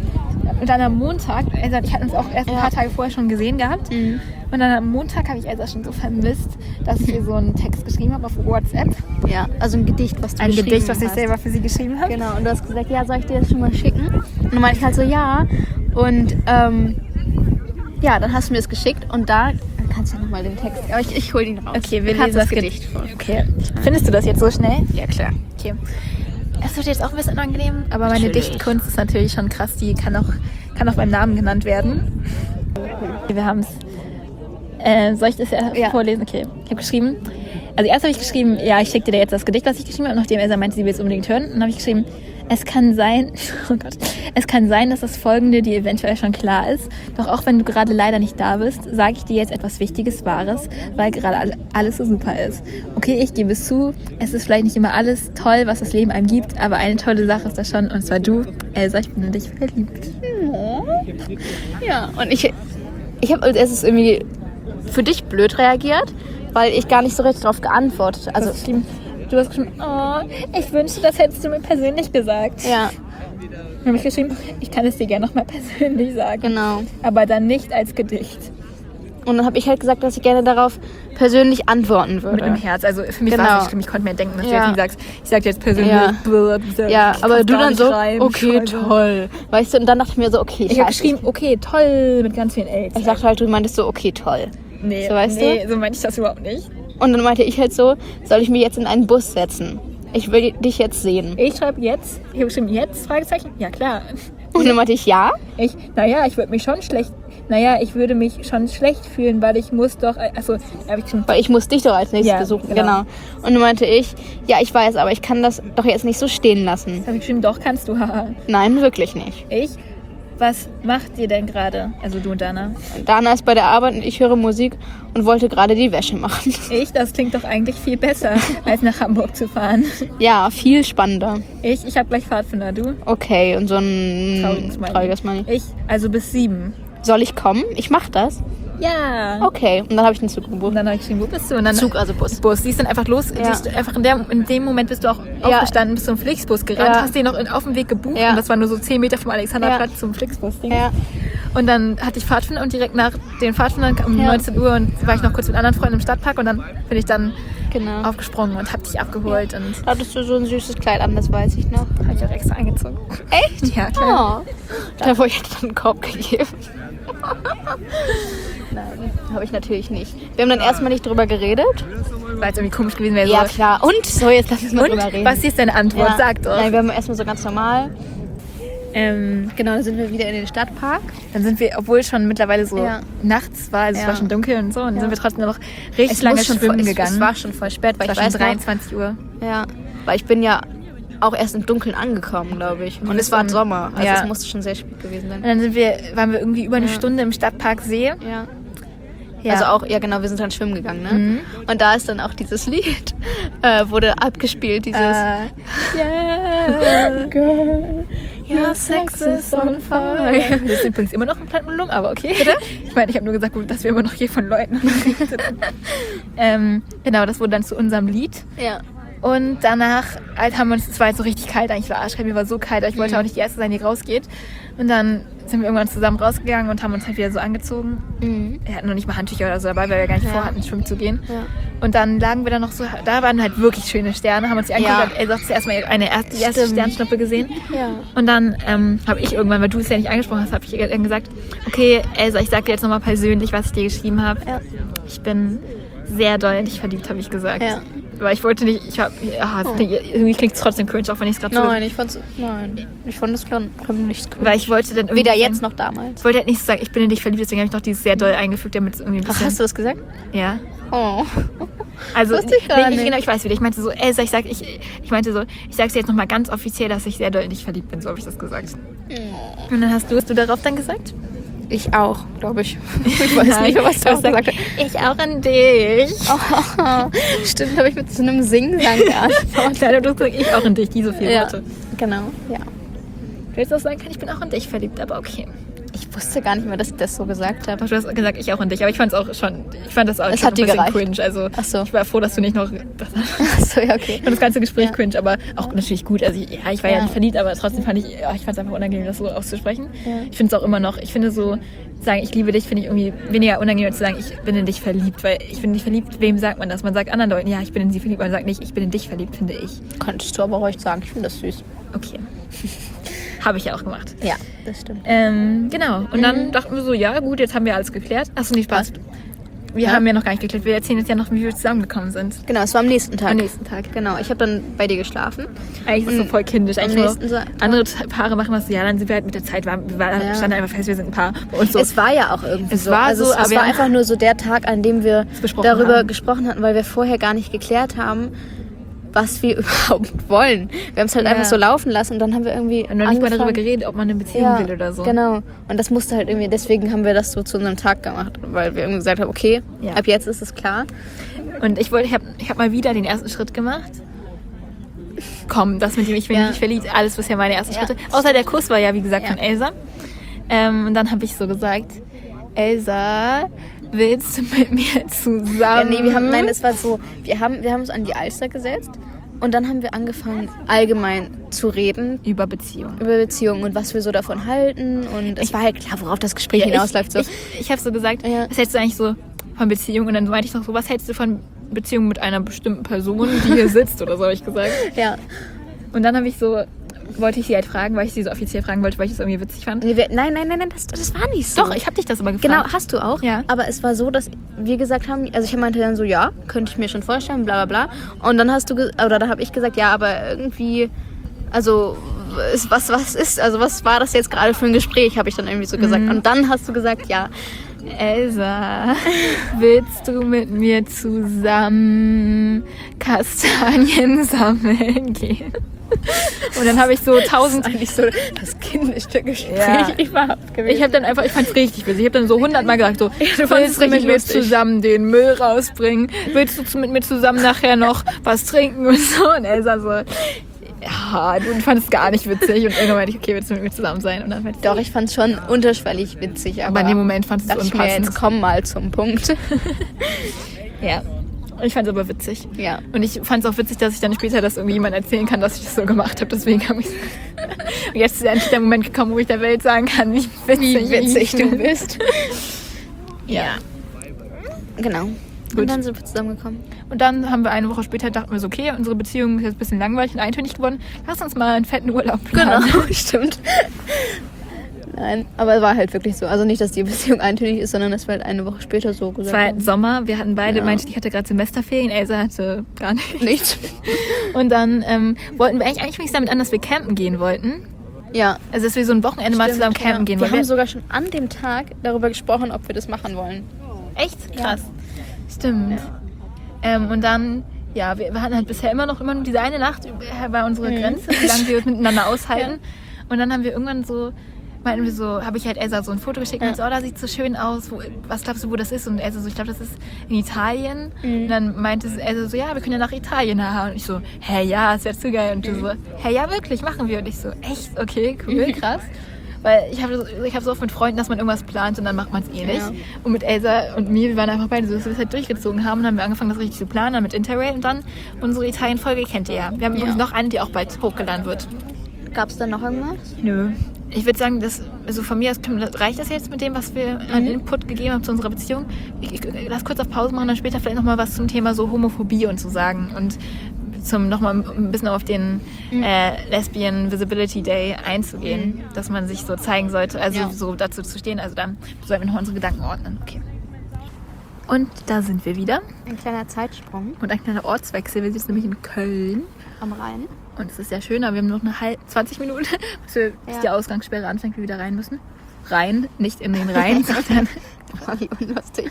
Und dann am Montag, Elsa, ich hatte uns auch erst ein Ja. paar Tage vorher schon gesehen gehabt. Mhm. Und dann am Montag habe ich Elsa schon so vermisst, dass ich ihr so einen Text geschrieben habe auf WhatsApp. Ja, also ein Gedicht, was du Ein geschrieben Gedicht, was ich hast. selber für sie geschrieben habe. Genau, und du hast gesagt, ja, soll ich dir das schon mal schicken? Und dann meinte ich halt so, ja. Und ähm, ja, dann hast du mir das geschickt und da kannst du ja nochmal den Text. Aber ich, ich hol ihn raus. Okay, wir Du kannst lesen das Gedicht vor. Okay. Findest du das jetzt so schnell? Ja, klar. Okay. Es wird jetzt auch ein bisschen unangenehm, aber meine Natürlich. Dichtkunst ist natürlich schon krass. Die kann auch, kann auch beim Namen genannt werden. Okay, wir haben es. Äh, soll ich das ja, Ja. vorlesen? Okay. Ich habe geschrieben. Also erst habe ich geschrieben, ja, ich schicke dir jetzt das Gedicht, was ich geschrieben habe, nachdem Elsa meinte, sie will es unbedingt hören. Und dann habe ich geschrieben, Es kann sein, oh Gott, es kann sein, dass das Folgende dir eventuell schon klar ist. Doch auch wenn du gerade leider nicht da bist, sage ich dir jetzt etwas Wichtiges, Wahres, weil gerade alles so super ist. Okay, ich gebe es zu, es ist vielleicht nicht immer alles toll, was das Leben einem gibt, aber eine tolle Sache ist das schon, und zwar du, Elsa, ich bin in dich verliebt. Ja, und ich, ich habe als erstes irgendwie für dich blöd reagiert, weil ich gar nicht so richtig darauf geantwortet habe. Also, du hast geschrieben, oh, ich wünschte, das hättest du mir persönlich gesagt. ja, Dann habe ich geschrieben, ich kann es dir gerne nochmal persönlich sagen. genau. Aber dann nicht als Gedicht. Und dann habe ich halt gesagt, dass ich gerne darauf persönlich antworten würde. Mit dem Herz. Also für mich Genau. war es nicht schlimm. Ich konnte mir denken, dass Ja. du jetzt nicht sagst, ich sag dir jetzt persönlich. Ja. blablabla, Ja, ich aber kann's du gar dann nicht so, reimen, okay, Scheiße. toll. Weißt du, und dann dachte ich mir so, okay, Ich habe scheiße. geschrieben, okay, toll, mit ganz vielen L's. Ich dachte halt, du meintest so, okay, toll. nee, so, weißt nee, so meinte ich das überhaupt nicht. Und dann meinte ich halt so, soll ich mich jetzt in einen Bus setzen? Ich will dich jetzt sehen. Ich schreibe jetzt, ich habe geschrieben, jetzt, Fragezeichen? Ja, klar. Und dann meinte ich, ja. Ich, naja, ich würde mich schon schlecht, naja, ich würde mich schon schlecht fühlen, weil ich muss doch, also, habe ich geschrieben, Weil ich muss dich doch als nächstes Ja, besuchen. genau. Genau. Und dann meinte ich, ja, ich weiß, aber ich kann das doch jetzt nicht so stehen lassen. habe ich geschrieben, doch, kannst du, haha. Nein, wirklich nicht. Ich, was macht ihr denn gerade? Also du und Dana. Dana ist bei der Arbeit und ich höre Musik und wollte gerade die Wäsche machen. Ich, das klingt doch eigentlich viel besser, als nach Hamburg zu fahren. Ja, viel spannender. Ich, ich habe gleich Pfadfinder, du? Okay, und so ein Trauriges Smiley. trauriges Smiley. Ich, also bis sieben. Soll ich kommen? Ich mach das. Ja. Okay, und dann habe ich den Zug Und gebucht. dann habe ich geschrieben, wo bist du? Und dann Zug, also Bus. Bus. Die ist dann einfach los. Die Ja. ist einfach in, der, in dem Moment bist du auch Ja. aufgestanden, bist zum Flixbus gerannt, Ja. hast den noch in, auf dem Weg gebucht. Ja. Und das war nur so zehn Meter vom Alexanderplatz Ja. zum Flixbus. Ja. Und dann hatte ich Pfadfinder und direkt nach den Pfadfindern um Ja. neunzehn Uhr und war ich noch kurz mit anderen Freunden im Stadtpark und dann bin ich dann Genau. aufgesprungen und hab dich abgeholt und Da hattest du so ein süßes Kleid an, das weiß ich noch. habe ich auch extra eingezogen. Echt? Ja, klar. Oh. Da wurde ich dann einen Korb gegeben. Nein, habe ich natürlich nicht. Wir haben dann erstmal nicht drüber geredet. Weil es irgendwie komisch gewesen wäre. Ja, so. klar. Und? So, jetzt lass uns mal Und? drüber reden. Was ist deine Antwort? Ja. Sag doch. Nein, wir haben erstmal so ganz normal. Ähm, Genau, dann sind wir wieder in den Stadtpark. dann sind wir, obwohl schon mittlerweile so Ja. nachts war, also es Ja. war schon dunkel und so, und dann Ja. sind wir trotzdem noch richtig lange muss schon schwimmen voll, gegangen. Es, es war schon voll spät, weil Es ich war weiß schon noch, dreiundzwanzig Uhr. ja, weil ich bin ja auch erst im Dunkeln angekommen, glaube ich. Und es war Und- Sommer, also ja. es musste schon sehr spät gewesen Und sein. dann sind wir, waren wir irgendwie über eine Ja. Stunde im Stadtpark See. Ja. Ja. Also auch, ja genau, wir sind dann schwimmen gegangen, ne? Mhm. Und da ist dann auch dieses Lied, äh, wurde abgespielt, dieses Äh, yeah, girl, your sex is on fire. Das ist übrigens immer noch ein Plattenlung, aber okay. Ich meine, ich habe nur gesagt, gut, dass wir immer noch hier von Leuten berichtet. ähm, Genau, das wurde dann zu unserem Lied. Ja. Und danach halt haben wir uns, es war jetzt so richtig kalt, eigentlich war arschkalt, mir war so kalt, aber ich wollte auch nicht die Erste sein, die rausgeht. Und dann sind wir irgendwann zusammen rausgegangen und haben uns halt wieder so angezogen. Mhm. Wir hatten noch nicht mal Handtücher oder so dabei, weil wir gar nicht Ja. vorhatten, schwimmen zu gehen. Ja. Und dann lagen wir da noch so, da waren halt wirklich schöne Sterne, haben uns die angeguckt, Ja. hat Elsa zuerst mal eine erste, die erste Stimmt. Sternschnuppe gesehen. Ja. Und dann ähm, habe ich irgendwann, weil du es ja nicht angesprochen hast, habe ich ihr dann gesagt, okay, Elsa, ich sag dir jetzt nochmal persönlich, was ich dir geschrieben habe. Ja. Ich bin sehr doll in dich verliebt, habe ich gesagt. Ja. Weil ich wollte nicht, ich habe, ja, Oh. irgendwie klingt es trotzdem cringe, auch wenn ich es gerade so... Nein, ich fand's, nein, ich fand es nicht cool. Weil ich wollte dann irgendwie Weder sagen- jetzt noch damals. Ich wollte halt nicht so sagen, ich bin in dich verliebt, deswegen habe ich noch dieses sehr doll eingefügt, damit es irgendwie ein Ach, bisschen... hast du das gesagt? Ja. Oh. Also, Wusste ich gar nee, nicht. genau, ich weiß wieder. Ich meinte so, Elsa, ich sag, ich, ich meinte so, ich sag's dir jetzt nochmal ganz offiziell, dass ich sehr doll in dich verliebt bin, so habe ich das gesagt. Und dann hast du, hast du darauf dann gesagt? Ich auch, glaube ich. Ich weiß nicht, was du hast gesagt hast. Ich auch in dich. Oh, stimmt, habe ich mit so einem Singsang geantwortet. Leider, du hast gesagt, ich auch in dich, diese vier Ja, Worte. genau, ja. Du hättest auch sagen können, ich bin auch in dich verliebt, aber okay. Ich wusste gar nicht mehr, dass ich das so gesagt habe. Aber du hast gesagt, ich auch in dich, aber ich fand es auch schon, ich fand das auch Es schon hat dir ein bisschen gereicht. cringe. Also Ach so. ich war froh, dass du nicht noch... Achso, ja, okay. Ich fand das ganze Gespräch Ja. cringe, aber auch natürlich gut. Also ich, ja, ich war ja. Ja. nicht verliebt, aber trotzdem fand ich, ja, ich fand es einfach unangenehm, das so auszusprechen. Ja. Ich finde es auch immer noch, ich finde so, sagen, ich liebe dich, finde ich irgendwie weniger unangenehm als zu sagen, ich bin in dich verliebt, weil ich bin in dich verliebt, wem sagt man das? Man sagt anderen Leuten, ja, ich bin in sie verliebt, man sagt nicht, ich bin in dich verliebt, finde ich. Könntest du aber ruhig sagen, ich finde das süß. Okay. Habe ich ja auch gemacht. Ja, das stimmt. Ähm, genau. Und dann dachten wir so, ja gut, jetzt haben wir alles geklärt. Achso, nicht Spaß. Wir Ja? haben ja noch gar nicht geklärt. Wir erzählen jetzt ja noch, wie wir zusammengekommen sind. Genau, es war am nächsten Tag. Am nächsten Tag. Genau, ich habe dann bei dir geschlafen. Eigentlich ist es so voll kindisch. am Eigentlich nur nächsten Sa- andere Paare machen das so, ja, dann sind wir halt mit der Zeit, wir waren, Ja. standen einfach fest, wir sind ein Paar. Bei uns so. Es war ja auch irgendwie Es so. war also so, es, aber es wir war haben- einfach nur so der Tag, an dem wir besprochen darüber haben. gesprochen hatten, weil wir vorher gar nicht geklärt haben, was wir überhaupt wollen. Wir haben es halt Ja. einfach so laufen lassen und dann haben wir irgendwie Und noch nicht mal darüber angefangen- geredet, ob man eine Beziehung ja, will oder so. Genau. Und das musste halt irgendwie, deswegen haben wir das so zu unserem Tag gemacht, weil wir irgendwie gesagt haben, okay, Ja. ab jetzt ist es klar. Und ich wollte, ich habe ich hab mal wieder den ersten Schritt gemacht. Komm, das mit dem ich bin Ja. nicht verliebt, alles bisher meine ersten Ja. Schritte. Außer der Kuss war ja, wie gesagt, Ja. von Elsa. Ähm, und dann habe ich so gesagt, Elsa, willst du mit mir zusammen? Ja, nee, wir haben, nein, es war so, wir haben, wir haben uns an die Alster gesetzt und dann haben wir angefangen, allgemein zu reden Über Beziehungen. über Beziehungen und was wir so davon halten und es war halt klar, worauf das Gespräch hinausläuft. So. Ich, ich, ich habe so gesagt, Ja. was hältst du eigentlich so von Beziehungen? Und dann meinte ich noch so, was hältst du von Beziehungen mit einer bestimmten Person, die hier sitzt oder so, habe ich gesagt. Ja. Und dann habe ich so, wollte ich sie halt fragen, weil ich sie so offiziell fragen wollte, weil ich es irgendwie witzig fand. Nee, wir, nein, nein, nein, nein, das, das war nicht so. Doch, ich habe dich das aber Genau, gefragt. hast du auch. Ja. Aber es war so, dass wir gesagt haben, also ich meinte dann so, ja, könnte ich mir schon vorstellen, bla bla bla. Und dann hast du, ge- oder da habe ich gesagt, ja, aber irgendwie, also ist, was, was ist, also was war das jetzt gerade für ein Gespräch, habe ich dann irgendwie so gesagt. Und dann hast du gesagt, ja. Elsa, willst du mit mir zusammen Kastanien sammeln gehen? Und dann habe ich so tausend... Eigentlich so das kindischste Gespräch Ja. überhaupt gewesen. Ich habe dann einfach, ich fand's richtig witzig. Ich habe dann so hundertmal gesagt, so, fandst willst es du mit richtig mir lustig. zusammen den Müll rausbringen? Willst du zu- mit mir zusammen nachher noch was trinken und so? Und Elsa so, ja, du fandest gar nicht witzig. Und irgendwann meinte ich, okay, willst du mit mir zusammen sein? Und dann meinte ich, Doch, ich fand es schon unterschwellig witzig, aber, aber in dem Moment fandest du dachte es ich mir, unpassend. jetzt komm mal zum Punkt. Ja. Und ich fand es aber witzig. Ja. Und ich fand es auch witzig, dass ich dann später das irgendwie jemand erzählen kann, dass ich das so gemacht habe. Deswegen habe ich Und jetzt ist endlich der Moment gekommen, wo ich der Welt sagen kann, wie witzig, Wie witzig ich du bin. bist. Ja. Genau. Gut. Und dann sind wir zusammengekommen. Und dann haben wir eine Woche später, dachten wir so, okay, unsere Beziehung ist jetzt ein bisschen langweilig und eintönig geworden. Lass uns mal einen fetten Urlaub planen. Genau, stimmt. Nein, aber es war halt wirklich so. Also nicht, dass die Beziehung eintönig ist, sondern es war halt eine Woche später so Es gesagt. war halt Sommer, wir hatten beide, Ja. meinte ich hatte gerade Semesterferien, Elsa hatte gar nicht. Nichts. Und dann ähm, wollten wir eigentlich, eigentlich fing es damit an, dass wir campen gehen wollten. Ja. Also dass wir so ein Wochenende mal zusammen campen ja. gehen Wir wollten. haben sogar schon an dem Tag darüber gesprochen, ob wir das machen wollen. Echt? Krass. Stimmt. Ähm, und dann, ja, wir, wir hatten halt bisher immer noch immer nur diese eine Nacht, äh, war unsere Mhm. Grenze, wie lange wir miteinander aushalten. Und dann haben wir irgendwann so, meinten wir so, habe ich halt Elsa so ein Foto geschickt Ja. und so, oh, da sieht so schön aus, wo, was glaubst du, wo das ist? Und Elsa so, ich glaube, das ist in Italien. Mhm. Und dann meinte sie- Elsa so, ja, wir können ja nach Italien. Haha. Und ich so, hä, ja, das wäre zu geil. Und du so, hä, ja, wirklich, machen wir. Und ich so, echt? Okay, cool, krass. Weil ich habe so, ich hab so oft mit Freunden, dass man irgendwas plant und dann macht man es eh nicht. Ja. Und mit Elsa und mir, wir waren einfach beide so, dass wir es halt durchgezogen haben. Dann haben wir angefangen, das richtig zu planen, dann mit Interrail. Und dann unsere Italien-Folge kennt ihr ja. Wir haben übrigens noch eine, die auch bald hochgeladen wird. Gab es dann noch irgendwas? Nö. Ich würde sagen, das, also von mir aus können- reicht das jetzt mit dem, was wir an Input gegeben haben zu unserer Beziehung. Ich, ich lass kurz auf Pause machen und dann später vielleicht nochmal was zum Thema so Homophobie und so sagen. Und zum nochmal ein bisschen auf den äh, Lesbian Visibility Day einzugehen, dass man sich so zeigen sollte, also Ja. so dazu zu stehen. Also dann sollten wir noch unsere Gedanken ordnen. Okay. Und da sind wir wieder. Ein kleiner Zeitsprung Und ein kleiner Ortswechsel. Wir sitzen nämlich in Köln. am Rhein. Und es ist sehr schön, aber wir haben noch eine halbe, zwanzig Minuten, bis, wir, bis Ja. die Ausgangssperre anfängt, wir wieder rein müssen. Rein, nicht in den Rhein, sondern... Oh, wie unlustig.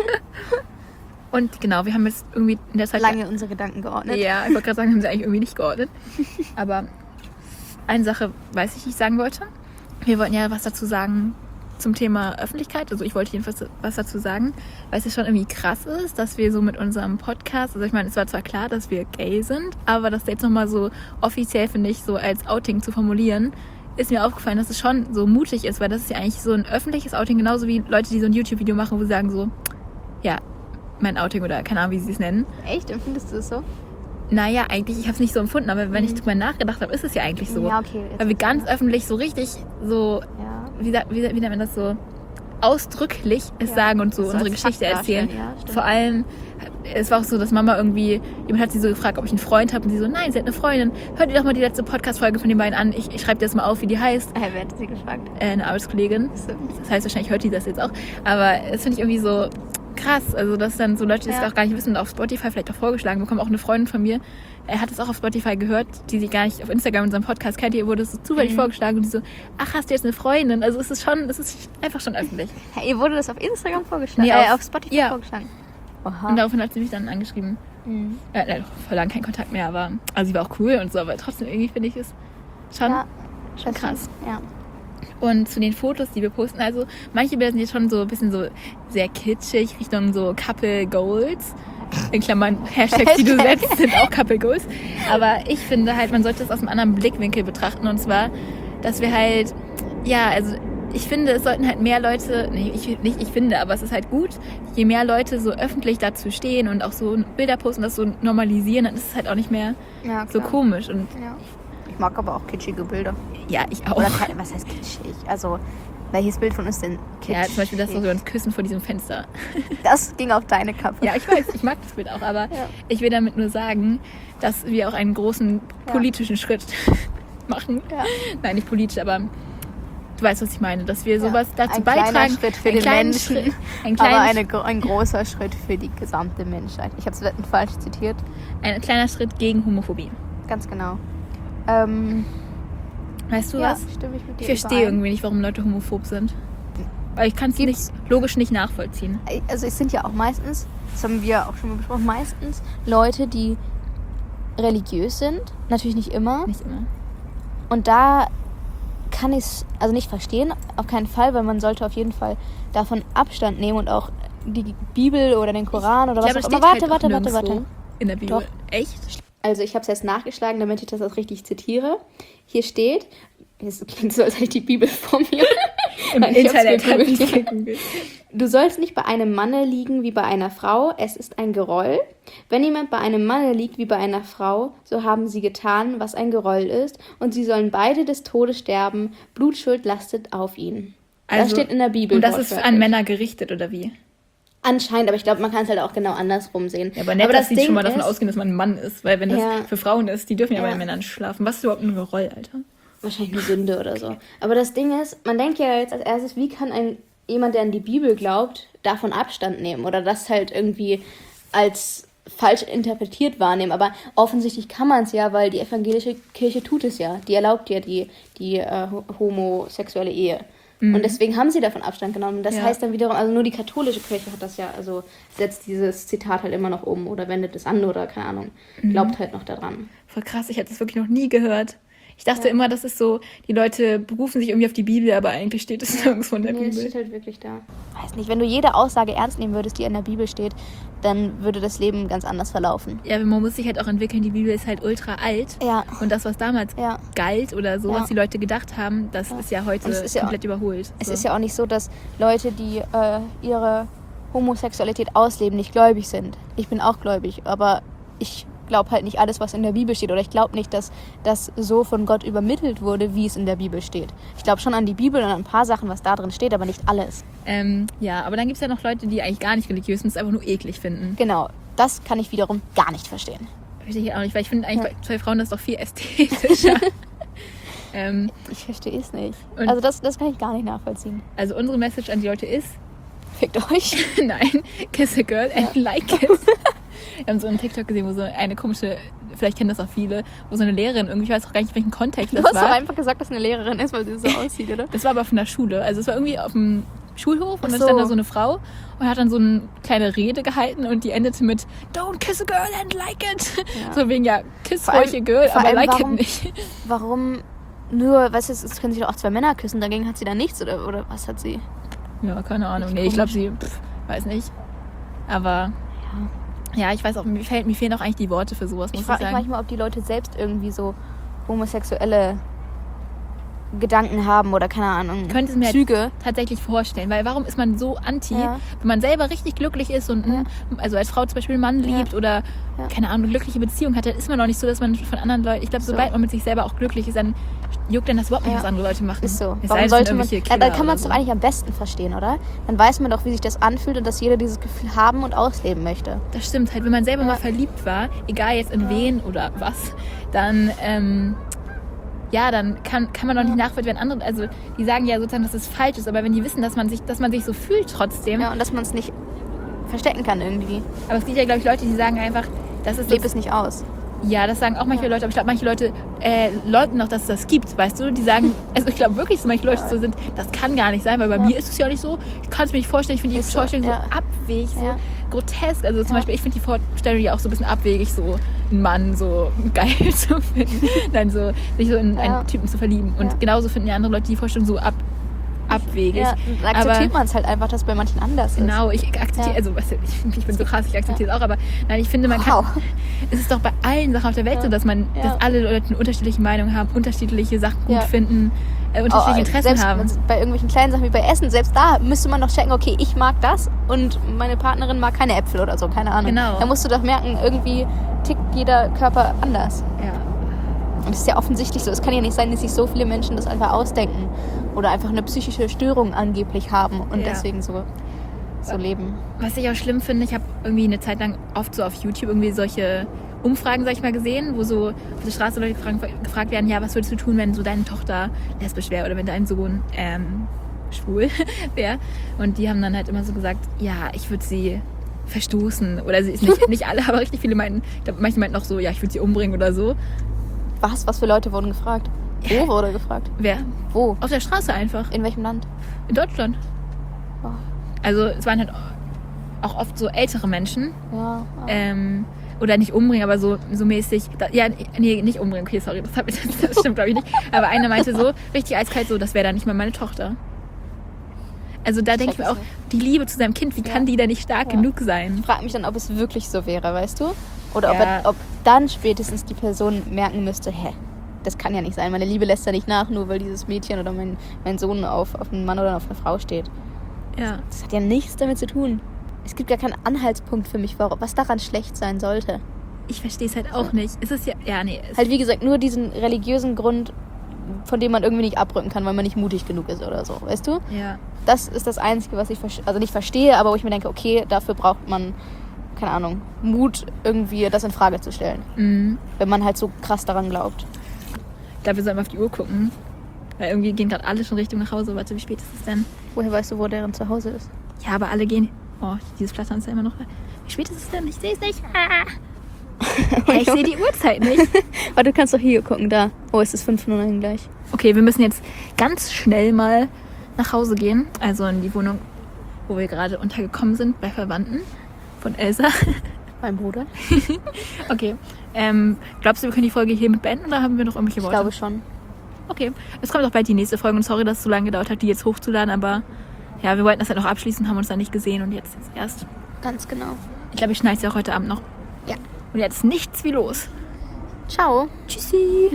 Und genau, wir haben jetzt irgendwie in der Zeit... Lange unsere Gedanken geordnet. Ja, ich wollte gerade sagen, haben sie eigentlich irgendwie nicht geordnet. Aber eine Sache weiß ich, die ich sagen wollte. Wir wollten ja was dazu sagen zum Thema Öffentlichkeit. Also ich wollte jedenfalls was dazu sagen, weil es ja schon irgendwie krass ist, dass wir so mit unserem Podcast, also ich meine, es war zwar klar, dass wir gay sind, aber das jetzt nochmal so offiziell, finde ich, so als Outing zu formulieren, ist mir aufgefallen, dass es schon so mutig ist, weil das ist ja eigentlich so ein öffentliches Outing, genauso wie Leute, die so ein YouTube-Video machen, wo sie sagen so, ja, mein Outing oder keine Ahnung, wie sie es nennen. Echt? Empfindest du es so? Naja, eigentlich, ich habe es nicht so empfunden, aber wenn ich drüber nachgedacht habe, ist es ja eigentlich so. Ja, okay. Jetzt Weil wir ist- ganz öffentlich so richtig so, Ja. wie, sa- wie, wie nennt man das so, ausdrücklich es Ja. sagen und so So unsere als Geschichte Fakt erzählen. darstellen, ja, stimmt. Vor allem, es war auch so, dass Mama irgendwie, jemand hat sie so gefragt, ob ich einen Freund habe und sie so, nein, sie hat eine Freundin. Hört ihr doch mal die letzte Podcast-Folge von den beiden an. Ich, ich schreibe dir das mal auf, wie die heißt. Äh, wer hat sie gefragt? Äh, eine Arbeitskollegin. Das heißt, wahrscheinlich hört die das jetzt auch. Aber das finde ich irgendwie so krass. Also, dass dann so Leute, die es Ja. auch gar nicht wissen, auf Spotify vielleicht auch vorgeschlagen bekommen. Auch eine Freundin von mir, er hat es auch auf Spotify gehört, die sie gar nicht auf Instagram in unserem Podcast kennt. Ihr wurde es so zufällig Mhm. vorgeschlagen und die so, ach, hast du jetzt eine Freundin? Also, es ist schon, es ist einfach schon öffentlich. Hey, ihr wurde das auf Instagram vorgeschlagen? Nee, äh, auf- auf Spotify ja. vorgeschlagen. Und Aha. daraufhin hat sie mich dann angeschrieben. Mhm. Ja, nein, voll lang kein Kontakt mehr, aber also sie war auch cool und so, aber trotzdem irgendwie finde ich es schon, Ja, schon das krass. stimmt, Ja. Und zu den Fotos, die wir posten, also manche Bilder sind jetzt schon so ein bisschen so sehr kitschig, Richtung so Couple Goals. In Klammern, Hashtags, die du setzt, sind auch Couple Goals. Aber ich finde halt, man sollte das aus einem anderen Blickwinkel betrachten. Und zwar, dass wir halt, ja, also ich finde, es sollten halt mehr Leute, nee, ich, nicht ich finde, aber es ist halt gut, je mehr Leute so öffentlich dazu stehen und auch so Bilder posten, das so normalisieren, dann ist es halt auch nicht mehr Ja, so klar. komisch. Und Ja. Ich mag aber auch kitschige Bilder. ja, ich auch. Oder keine, was heißt kitschig? Also, welches Bild von uns denn kitschig? Ja, zum Beispiel das, wo wir uns küssen vor diesem Fenster. Das ging auf deine Kappe. Ja, ich weiß, ich mag das Bild auch, aber Ja. ich will damit nur sagen, dass wir auch einen großen politischen Schritt machen. Ja. Nein, nicht politisch, aber du weißt, was ich meine, dass wir Ja. sowas dazu Ein beitragen. kleiner Schritt für einen den kleinen Menschen, Schritt, einen aber kleinen, eine, gro- ein großer Schritt für die gesamte Menschheit. Ich habe es falsch zitiert. ein kleiner Schritt gegen Homophobie. Ganz genau. Ähm, Weißt du ja, was? stimme ich mit dir Ich verstehe überein. irgendwie nicht, warum Leute homophob sind. Weil ich kann es nicht Gibt's- logisch nicht nachvollziehen. Also es sind ja auch meistens, das haben wir auch schon mal besprochen, meistens Leute, die religiös sind. Natürlich nicht immer. Nicht immer. Und da kann ich es also nicht verstehen, auf keinen Fall, weil man sollte auf jeden Fall davon Abstand nehmen und auch die Bibel oder den Koran oder Ich was glaube, auch das immer. steht Warte, halt auch warte, warte, nirgendwo warte. in der Bibel. Doch. Echt? Also ich habe es jetzt nachgeschlagen, damit ich das auch richtig zitiere. Hier steht, es klingt so, als hätte ich die Bibel vor mir. Im Nein, ich hab's Internet hat gegoogelt. ich gegoogelt. Du sollst nicht bei einem Manne liegen wie bei einer Frau, es ist ein Geroll. Wenn jemand bei einem Manne liegt wie bei einer Frau, so haben sie getan, was ein Geroll ist, und sie sollen beide des Todes sterben, Blutschuld lastet auf ihnen. das Also, steht in der Bibel. Und das ist wortwörtlich. an Männer gerichtet, oder wie? Anscheinend, aber ich glaube, man kann es halt auch genau andersrum sehen. Ja, aber nett, aber dass sie Ding schon mal davon ist, ausgehen, dass man ein Mann ist. Weil wenn das Ja. für Frauen ist, die dürfen ja, Ja. bei Männern schlafen. Was ist überhaupt ein Geroll, Alter? Wahrscheinlich eine Sünde oder so. Aber das Ding ist, man denkt ja jetzt als erstes, wie kann ein jemand, der an die Bibel glaubt, davon Abstand nehmen oder das halt irgendwie als falsch interpretiert wahrnehmen. Aber offensichtlich kann man es ja, weil die evangelische Kirche tut es ja. Die erlaubt ja die, die äh, ho- homosexuelle Ehe. Und deswegen haben sie davon Abstand genommen. Das Ja. heißt dann wiederum, also nur die katholische Kirche hat das ja, also setzt dieses Zitat halt immer noch um oder wendet es an oder keine Ahnung, glaubt halt noch daran. Voll krass, ich hätte das wirklich noch nie gehört. Ich dachte immer, das ist so, die Leute berufen sich irgendwie auf die Bibel, aber eigentlich steht es nirgendwo in der Nee, das Bibel. steht halt wirklich da. Weiß nicht, wenn du jede Aussage ernst nehmen würdest, die in der Bibel steht, dann würde das Leben ganz anders verlaufen. Ja, man muss sich halt auch entwickeln, die Bibel ist halt ultra alt. Ja. Und das, was damals Ja. galt oder so, Ja. was die Leute gedacht haben, das ist ja heute Und es ist ja komplett überholt. Es so. ist ja auch nicht so, dass Leute, die äh, ihre Homosexualität ausleben, nicht gläubig sind. Ich bin auch gläubig, aber ich glaube halt nicht alles, was in der Bibel steht. Oder ich glaube nicht, dass das so von Gott übermittelt wurde, wie es in der Bibel steht. Ich glaube schon an die Bibel und an ein paar Sachen, was da drin steht, aber nicht alles. Ähm, ja, aber dann gibt es ja noch Leute, die eigentlich gar nicht religiös sind, es einfach nur eklig finden. Genau, das kann ich wiederum gar nicht verstehen. Verstehe ich auch nicht, weil ich finde eigentlich bei zwei Frauen das doch viel ästhetischer. ähm, Ich verstehe es nicht. Und- Also das, das kann ich gar nicht nachvollziehen. also unsere Message an die Leute ist, Fickt euch. nein, kiss a girl and like it. Wir haben so einen TikTok gesehen, wo so eine komische, vielleicht kennen das auch viele, wo so eine Lehrerin, irgendwie, ich weiß auch gar nicht, welchen Kontext Du das hast doch war. einfach gesagt, dass eine Lehrerin ist, weil sie so aussieht, oder? Das war aber von der Schule. Also es war irgendwie auf dem Schulhof und Ach dann so. stand da so eine Frau und hat dann so eine kleine Rede gehalten und die endete mit Don't kiss a girl and like it. Ja. So wegen, ja, kiss Vor allem- ruhig a girl, vor aber allem like warum- it nicht. Warum nur, weißt du, es können sich doch auch zwei Männer küssen, dagegen hat sie dann nichts, oder, oder was hat sie? Ja, keine Ahnung. Richtig Nee, ich glaube, komisch. sie, pff, weiß nicht. Aber ja, ich weiß auch, mir, fehlt, mir fehlen auch eigentlich die Worte für sowas, muss Ich ich, frage mich sagen. manchmal, ob die Leute selbst irgendwie so homosexuelle Gedanken haben oder keine Ahnung, Könnte es mir halt Züge. tatsächlich vorstellen, weil warum ist man so anti, Ja. wenn man selber richtig glücklich ist und Ja. also als Frau zum Beispiel einen Mann Ja. liebt oder Ja. keine Ahnung, eine glückliche Beziehung hat, dann ist man doch nicht so, dass man von anderen Leuten, ich glaube, So. sobald man mit sich selber auch glücklich ist, dann juckt dann das überhaupt nicht, Ja. was andere Leute machen. Ist so. Es sei Warum denn, es sollte sind man. irgendwelche Ja, dann Killer kann man es oder doch so. eigentlich am besten verstehen, oder? Dann weiß man doch, wie sich das anfühlt und dass jeder dieses Gefühl haben und ausleben möchte. Das stimmt halt, wenn man selber Ja. mal verliebt war, egal jetzt in wen oder was, dann ähm, ja, dann kann, kann man doch nicht nachvollziehen, wenn andere, also die sagen ja sozusagen, dass es falsch ist, aber wenn die wissen, dass man sich, dass man sich so fühlt trotzdem, Ja, und dass man es nicht verstecken kann irgendwie. aber es gibt ja, glaube ich, Leute, die sagen einfach, das ist Leb das, es nicht aus. Ja, das sagen auch manche Leute, aber ich glaube, manche Leute äh, leugnen noch, dass es das gibt, weißt du? Die sagen, also ich glaube wirklich, dass manche Leute so sind, das kann gar nicht sein, weil bei ja. mir ist es ja auch nicht so. Ich kann es mir nicht vorstellen, ich finde die ist Vorstellung so, ja. so abwegig, so ja. grotesk. Also zum ja. Beispiel, ich finde die Vorstellung ja auch so ein bisschen abwegig, so einen Mann so geil zu finden, dann so sich so in einen ja. Typen zu verlieben. Und ja. genauso finden ja andere Leute die Vorstellung so ab abwegig. Ja, dann akzeptiert man es halt einfach, dass bei manchen anders ist. Genau, ich akzeptiere, ja. also weißt du, ich, ich bin so krass, ich akzeptiere es ja. auch, aber nein, ich finde, man wow. kann, es ist doch bei allen Sachen auf der Welt ja. so, dass man, ja. dass alle Leute eine unterschiedliche Meinung haben, unterschiedliche Sachen gut ja. finden, äh, unterschiedliche oh, Interessen selbst haben. Bei irgendwelchen kleinen Sachen wie bei Essen, selbst da müsste man doch checken, okay, ich mag das und meine Partnerin mag keine Äpfel oder so, keine Ahnung. Genau. Da musst du doch merken, irgendwie tickt jeder Körper anders. Ja. Und das ist ja offensichtlich so. Es kann ja nicht sein, dass sich so viele Menschen das einfach ausdenken oder einfach eine psychische Störung angeblich haben und ja. deswegen so, so leben. Was ich auch schlimm finde, ich habe irgendwie eine Zeit lang oft so auf YouTube irgendwie solche Umfragen, sag ich mal, gesehen, wo so auf der Straße Leute gefragt, gefragt werden, ja, was würdest du tun, wenn so deine Tochter lesbisch wäre oder wenn dein Sohn ähm, schwul wäre? Und die haben dann halt immer so gesagt, ja, ich würde sie verstoßen oder sie ist nicht, nicht alle, aber richtig viele meinten, manche meinten auch so, ja, ich würde sie umbringen oder so. Was? Was für Leute wurden gefragt? Wo wurde gefragt? Wer? Wo? Auf der Straße einfach. In welchem Land? In Deutschland. Oh. Also es waren halt auch oft so ältere Menschen. Ja. Oh. Ähm, oder nicht umbringen, aber so, so mäßig. Da, ja, nee, nicht umbringen. Okay, sorry, das, hab ich, das stimmt glaube ich nicht. Aber einer meinte so, richtig eiskalt so, das wäre dann nicht mehr meine Tochter. Also da denke ich mir auch, die Liebe zu seinem Kind, wie ja. kann die da nicht stark ja. genug sein? Ich frage mich dann, ob es wirklich so wäre, weißt du? Oder ob, ja. er, ob dann spätestens die Person merken müsste, hä, das kann ja nicht sein. Meine Liebe lässt ja nicht nach, nur weil dieses Mädchen oder mein, mein Sohn auf, auf einen Mann oder auf eine Frau steht. Ja. Das hat ja nichts damit zu tun. Es gibt gar keinen Anhaltspunkt für mich, was daran schlecht sein sollte. Ich verstehe es halt auch nicht. Es ist ja, ja, nee. Halt wie gesagt, nur diesen religiösen Grund, von dem man irgendwie nicht abrücken kann, weil man nicht mutig genug ist oder so, weißt du? Ja. Das ist das Einzige, was ich also nicht verstehe, aber wo ich mir denke, okay, dafür braucht man, keine Ahnung, Mut, irgendwie das in Frage zu stellen. Mhm. Wenn man halt so krass daran glaubt. Ich glaube, wir sollen mal auf die Uhr gucken. Weil irgendwie gehen gerade alle schon Richtung nach Hause. Warte, wie spät ist es denn? Woher weißt du, wo deren Zuhause ist? Ja, aber alle gehen... Oh, dieses Flattern ist ja immer noch... Wie spät ist es denn? Ich sehe es nicht. Ah. Hey, ich sehe die Uhrzeit nicht. Aber du kannst doch hier gucken, da. Oh, es ist fünf Uhr neun gleich. Okay, wir müssen jetzt ganz schnell mal nach Hause gehen. Also in die Wohnung, wo wir gerade untergekommen sind, bei Verwandten von Elsa. Mein Bruder. Okay. Ähm, glaubst du, wir können die Folge hiermit beenden oder haben wir noch irgendwelche Worte? Ich glaube schon. Okay. Es kommt auch bald die nächste Folge und sorry, dass es so lange gedauert hat, die jetzt hochzuladen, aber ja, wir wollten das halt noch abschließen, haben uns dann nicht gesehen und jetzt, jetzt erst. Ganz genau. Ich glaube, ich schneide sie auch heute Abend noch. Ja. Und jetzt nichts wie los. Ciao. Tschüssi.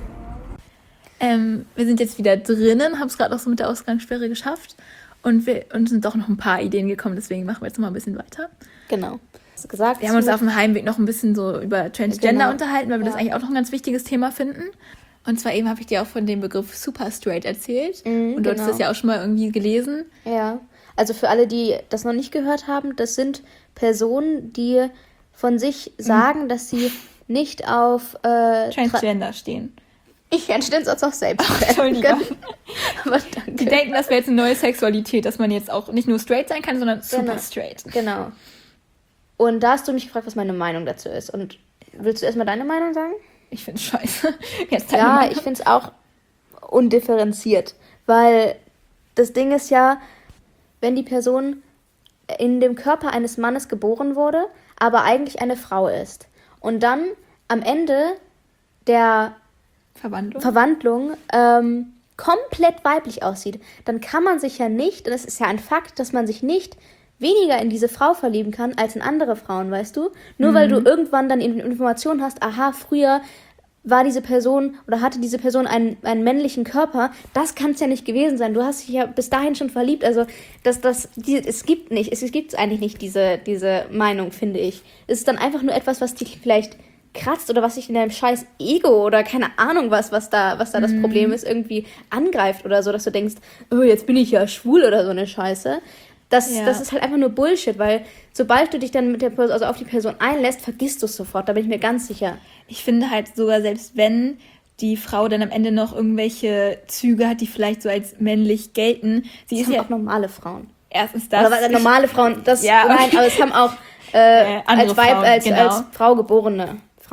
ähm, wir sind jetzt wieder drinnen, haben es gerade noch so mit der Ausgangssperre geschafft und wir uns sind doch noch ein paar Ideen gekommen, deswegen machen wir jetzt noch mal ein bisschen weiter. Genau. Hast du gesagt, wir haben uns auf dem Heimweg noch ein bisschen so über Transgender genau. unterhalten, weil wir ja. das eigentlich auch noch ein ganz wichtiges Thema finden. Und zwar eben habe ich dir auch von dem Begriff Super Straight erzählt. Mhm, und du genau. hattest das ja auch schon mal irgendwie gelesen. Ja, also für alle, die das noch nicht gehört haben, das sind Personen, die von sich sagen, mhm. dass sie nicht auf äh, Transgender Tra- stehen. Ich kann den Satz auch selbst Ach, Entschuldigung. Aber danke. Die denken, das wäre jetzt eine neue Sexualität, dass man jetzt auch nicht nur straight sein kann, sondern super genau. straight. Genau. Und da hast du mich gefragt, was meine Meinung dazu ist. Und willst du erstmal deine Meinung sagen? Ich finde es scheiße. Jetzt deine ja, Meinung. ich finde es auch undifferenziert. Weil das Ding ist ja, wenn die Person in dem Körper eines Mannes geboren wurde, aber eigentlich eine Frau ist. Und dann am Ende der Verwandlung, Verwandlung ähm, komplett weiblich aussieht, dann kann man sich ja nicht, und es ist ja ein Fakt, dass man sich nicht weniger in diese Frau verlieben kann als in andere Frauen, weißt du? Nur mhm. weil du irgendwann dann Informationen hast, aha, früher war diese Person oder hatte diese Person einen, einen männlichen Körper, das kann es ja nicht gewesen sein. Du hast dich ja bis dahin schon verliebt. Also das, das, die, es gibt nicht, es gibt eigentlich nicht diese, diese Meinung, finde ich. Es ist dann einfach nur etwas, was dich vielleicht kratzt oder was dich in deinem scheiß Ego oder keine Ahnung was, was da, was da das mhm. Problem ist, irgendwie angreift oder so, dass du denkst, oh, jetzt bin ich ja schwul oder so eine Scheiße. Das, ja. das ist halt einfach nur Bullshit, weil sobald du dich dann mit der Person, also auf die Person einlässt, vergisst du es sofort, da bin ich mir ganz sicher. Ich finde halt sogar, selbst wenn die Frau dann am Ende noch irgendwelche Züge hat, die vielleicht so als männlich gelten, sie das ist haben ja auch normale Frauen. Erstens das. Oder normale Frauen, das, ja, okay. nein, aber es haben auch äh, äh, als Weib, Frauen, als, genau. als Frau geborene Frauen.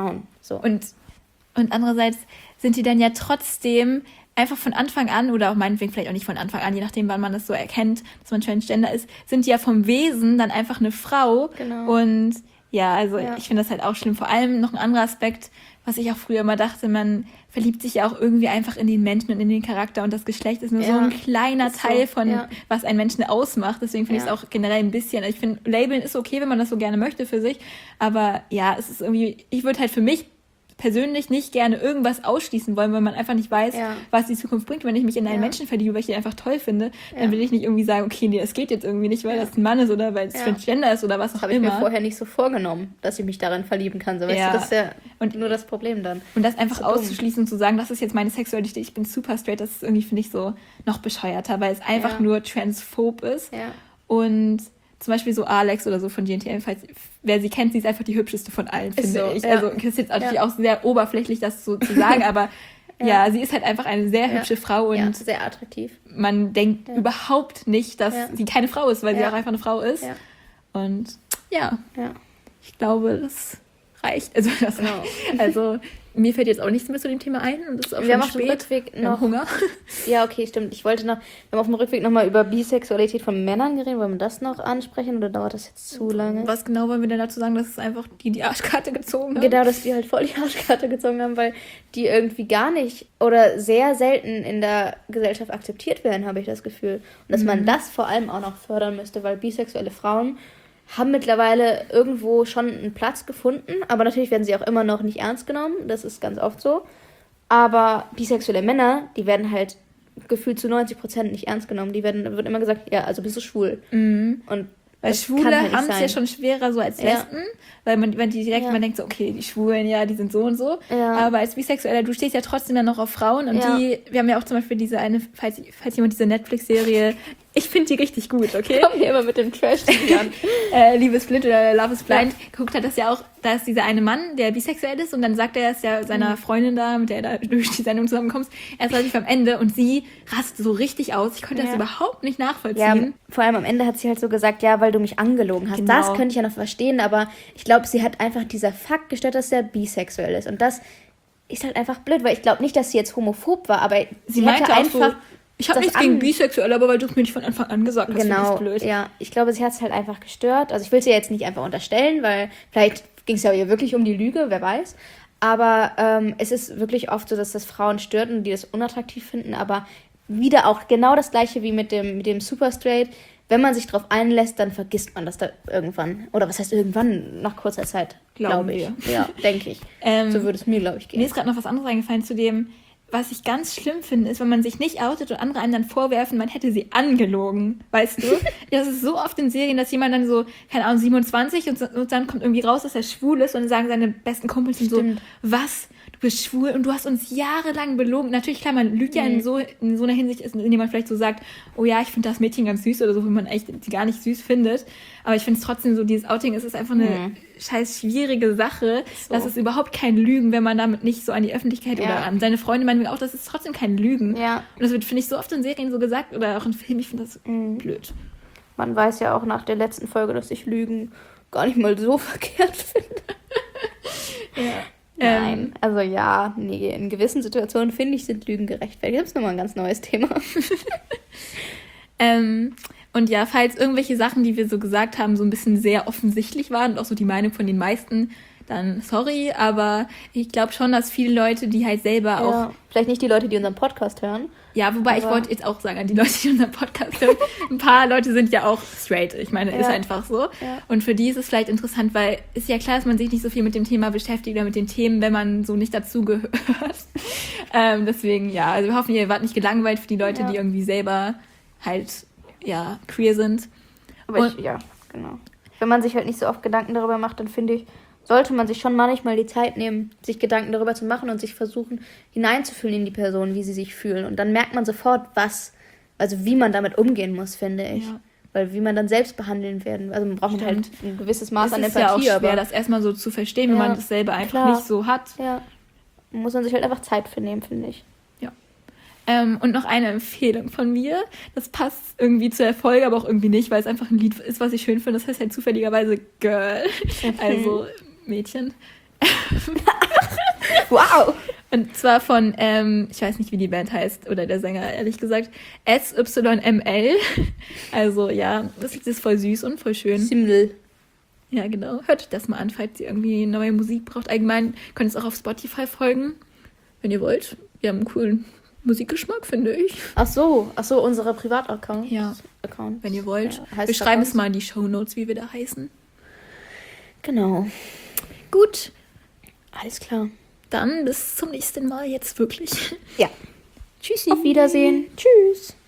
So. Und, und andererseits sind die dann ja trotzdem einfach von Anfang an, oder auch meinetwegen vielleicht auch nicht von Anfang an, je nachdem, wann man das so erkennt, dass man Transgender ist, sind die ja vom Wesen dann einfach eine Frau. Genau. Und ja, also Ja. ich finde das halt auch schlimm. Vor allem noch ein anderer Aspekt, was ich auch früher immer dachte, man verliebt sich ja auch irgendwie einfach in den Menschen und in den Charakter und das Geschlecht ist nur Ja, so ein kleiner ist so, Teil von, ja. was einen Menschen ausmacht. Deswegen finde Ja. ich es auch generell ein bisschen, ich finde, Labeln ist okay, wenn man das so gerne möchte für sich, aber ja, es ist irgendwie, ich würde halt für mich persönlich nicht gerne irgendwas ausschließen wollen, weil man einfach nicht weiß, Ja. was die Zukunft bringt. Wenn ich mich in einen Ja. Menschen verliebe, weil ich den einfach toll finde, dann Ja. will ich nicht irgendwie sagen, okay, nee, das geht jetzt irgendwie nicht, weil Ja. das ein Mann ist oder weil es Ja. Transgender ist oder was Das auch habe ich mir immer. vorher nicht so vorgenommen, dass ich mich darin verlieben kann. So, weißt Ja. du, das ist ja Und- nur das Problem dann. Und das einfach So dumm. auszuschließen und zu sagen, das ist jetzt meine Sexualität, ich bin super straight, das ist irgendwie, finde ich, so noch bescheuerter, weil es einfach Ja. nur transphob ist. Ja. Und zum Beispiel so Alex oder so von G N T M, falls wer sie kennt, sie ist einfach die hübscheste von allen, Ist finde so, ich. ja. Also das ist jetzt natürlich Ja. auch sehr oberflächlich, das so zu sagen, aber ja. Ja. sie ist halt einfach eine sehr Ja. hübsche Frau und ja, sehr attraktiv. man denkt Ja. überhaupt nicht, dass Ja. sie keine Frau ist, weil sie Ja. auch einfach eine Frau ist. Ja. Und ja, Ja. ich glaube, das reicht. Also, das Genau. also mir fällt jetzt auch nichts mehr zu dem Thema ein und das ist auch Wir schon haben auf dem spät. Rückweg Wir haben noch. Hunger. Ja, okay, stimmt. Ich wollte noch. Wir haben auf dem Rückweg nochmal über Bisexualität von Männern geredet. Wollen wir das noch ansprechen oder dauert das jetzt zu lange? Was genau wollen wir denn dazu sagen, dass es einfach die die Arschkarte gezogen haben? Genau, dass die halt voll die Arschkarte gezogen haben, weil die irgendwie gar nicht oder sehr selten in der Gesellschaft akzeptiert werden, habe ich das Gefühl. Und dass man das vor allem auch noch fördern müsste, weil bisexuelle Frauen haben mittlerweile irgendwo schon einen Platz gefunden, aber natürlich werden sie auch immer noch nicht ernst genommen, das ist ganz oft so. Aber bisexuelle Männer, die werden halt gefühlt zu neunzig Prozent nicht ernst genommen. Die werden, wird immer gesagt, ja, also bist du schwul. Mhm. Und Weil das Schwule kann halt nicht haben es ja sein. schon schwerer so als Ja. Lesben, weil man, wenn die direkt, Ja. man denkt so, okay, die Schwulen, ja, die sind so und so. Ja. Aber als Bisexueller, du stehst ja trotzdem dann noch auf Frauen und Ja. die, wir haben ja auch zum Beispiel diese eine, falls, falls jemand diese Netflix-Serie, ich finde die richtig gut, okay? kommen hier immer mit dem Trash-T V an. äh, Liebe ist blind oder Love is blind, geguckt hat das ja auch, da ist dieser eine Mann, der bisexuell ist und dann sagt er es ja seiner Freundin da, mit der er da durch die Sendung zusammenkommt, er ist relativ am Ende und sie rastet so richtig aus. Ich konnte das Ja. überhaupt nicht Ja, nachvollziehen. vor allem am Ende hat sie halt so gesagt, ja, weil du mich angelogen hast. Genau. Das könnte ich ja noch verstehen, aber ich glaube, sie hat einfach dieser Fakt gestört, dass er bisexuell ist. Und das ist halt einfach blöd, weil ich glaube nicht, dass sie jetzt homophob war, aber sie, Sie meinte hätte auch einfach so, ich habe das nichts gegen an- Bisexuelle, aber weil du es mir nicht von Anfang an gesagt hast, finde Genau, ich blöd. ja. Ich glaube, sie hat es halt einfach gestört. Also ich will es ihr jetzt nicht einfach unterstellen, weil vielleicht ging es ja ihr wirklich um die Lüge, wer weiß. Aber ähm, es ist wirklich oft so, dass das Frauen stört und die das unattraktiv finden. Aber wieder auch genau das Gleiche wie mit dem, mit dem Super Straight. Wenn man sich drauf einlässt, dann vergisst man das da irgendwann. Oder was heißt irgendwann? Nach kurzer Zeit, Glauben glaube ich. wir. Ja, denke ich. Ähm, So würde es mir, glaube ich, Mir gehen. ist gerade noch was anderes eingefallen zu dem, was ich ganz schlimm finde, ist, wenn man sich nicht outet und andere einem dann vorwerfen, man hätte sie angelogen. Weißt du? Das ist so oft in Serien, dass jemand dann so, keine Ahnung, siebenundzwanzig und, so, und dann kommt irgendwie raus, dass er schwul ist und dann sagen seine besten Kumpels dann so, Stimmt. was? Du bist schwul und du hast uns jahrelang belogen. Natürlich, klar, man lügt ja in so, in so einer Hinsicht, indem man vielleicht so sagt, oh ja, ich finde das Mädchen ganz süß oder so, wenn man echt die gar nicht süß findet. Aber ich finde es trotzdem so, dieses Outing, es ist einfach eine Mhm. scheiß schwierige Sache. So. Das ist überhaupt kein Lügen, wenn man damit nicht so an die Öffentlichkeit Ja. oder an seine Freunde meinen auch, das ist trotzdem kein Lügen. Ja. Und das wird, finde ich, so oft in Serien so gesagt oder auch in Filmen, ich finde das Mhm. blöd. Man weiß ja auch nach der letzten Folge, dass ich Lügen gar nicht mal so verkehrt finde. Ja. Nein, Ähm, also ja, nee, in gewissen Situationen finde ich, sind Lügen gerechtfertigt. Das ist nochmal ein ganz neues Thema. Ähm, und ja, falls irgendwelche Sachen, die wir so gesagt haben, so ein bisschen sehr offensichtlich waren und auch so die Meinung von den meisten, dann sorry, aber ich glaube schon, dass viele Leute, die halt selber auch, Ja, vielleicht nicht die Leute, die unseren Podcast hören. ja, wobei ich Aber- wollte jetzt auch sagen, an die Leute, die unseren Podcast hören, ein paar Leute sind ja auch straight, ich meine, ist Ja. einfach so. Ja. Und für die ist es vielleicht interessant, weil ist ja klar, dass man sich nicht so viel mit dem Thema beschäftigt oder mit den Themen, wenn man so nicht dazugehört. ähm, deswegen, ja, also wir hoffen, ihr wart nicht gelangweilt für die Leute, Ja. die irgendwie selber halt, ja, queer sind. Aber Und- ich, ja, genau. Wenn man sich halt nicht so oft Gedanken darüber macht, dann finde ich, sollte man sich schon manchmal die Zeit nehmen, sich Gedanken darüber zu machen und sich versuchen, hineinzufühlen in die Person, wie sie sich fühlen. Und dann merkt man sofort, was, also wie man damit umgehen muss, finde ich. Ja. Weil wie man dann selbst behandeln werden. Also man braucht Stimmt. halt ein gewisses Maß Es an ist ja auch Empathie, schwer, aber das erstmal so zu verstehen, wenn Ja, man das selber einfach klar. nicht so hat. ja, muss man sich halt einfach Zeit für nehmen, finde ich. Ähm, und noch eine Empfehlung von mir. Das passt irgendwie zur Erfolg, aber auch irgendwie nicht, weil es einfach ein Lied ist, was ich schön finde. Das heißt halt zufälligerweise Girl, also Mädchen. Wow. Und zwar von, ähm, ich weiß nicht, wie die Band heißt, oder der Sänger, ehrlich gesagt, S Y M L. Also ja, das Lied ist voll süß und voll schön. Simmel. Ja, genau. Hört euch das mal an, falls ihr irgendwie neue Musik braucht. Allgemein könnt ihr es auch auf Spotify folgen, wenn ihr wollt. Wir haben einen coolen Musikgeschmack, finde ich. Ach so, ach so, unsere Privataccount. Ja. Account. Wenn ihr wollt. Ja, heißt wir schreiben das es mal in die Shownotes, wie wir da heißen. Genau. Gut, Alles klar. dann bis zum nächsten Mal jetzt wirklich. Ja. Tschüssi. Auf Wiedersehen. Tschüss.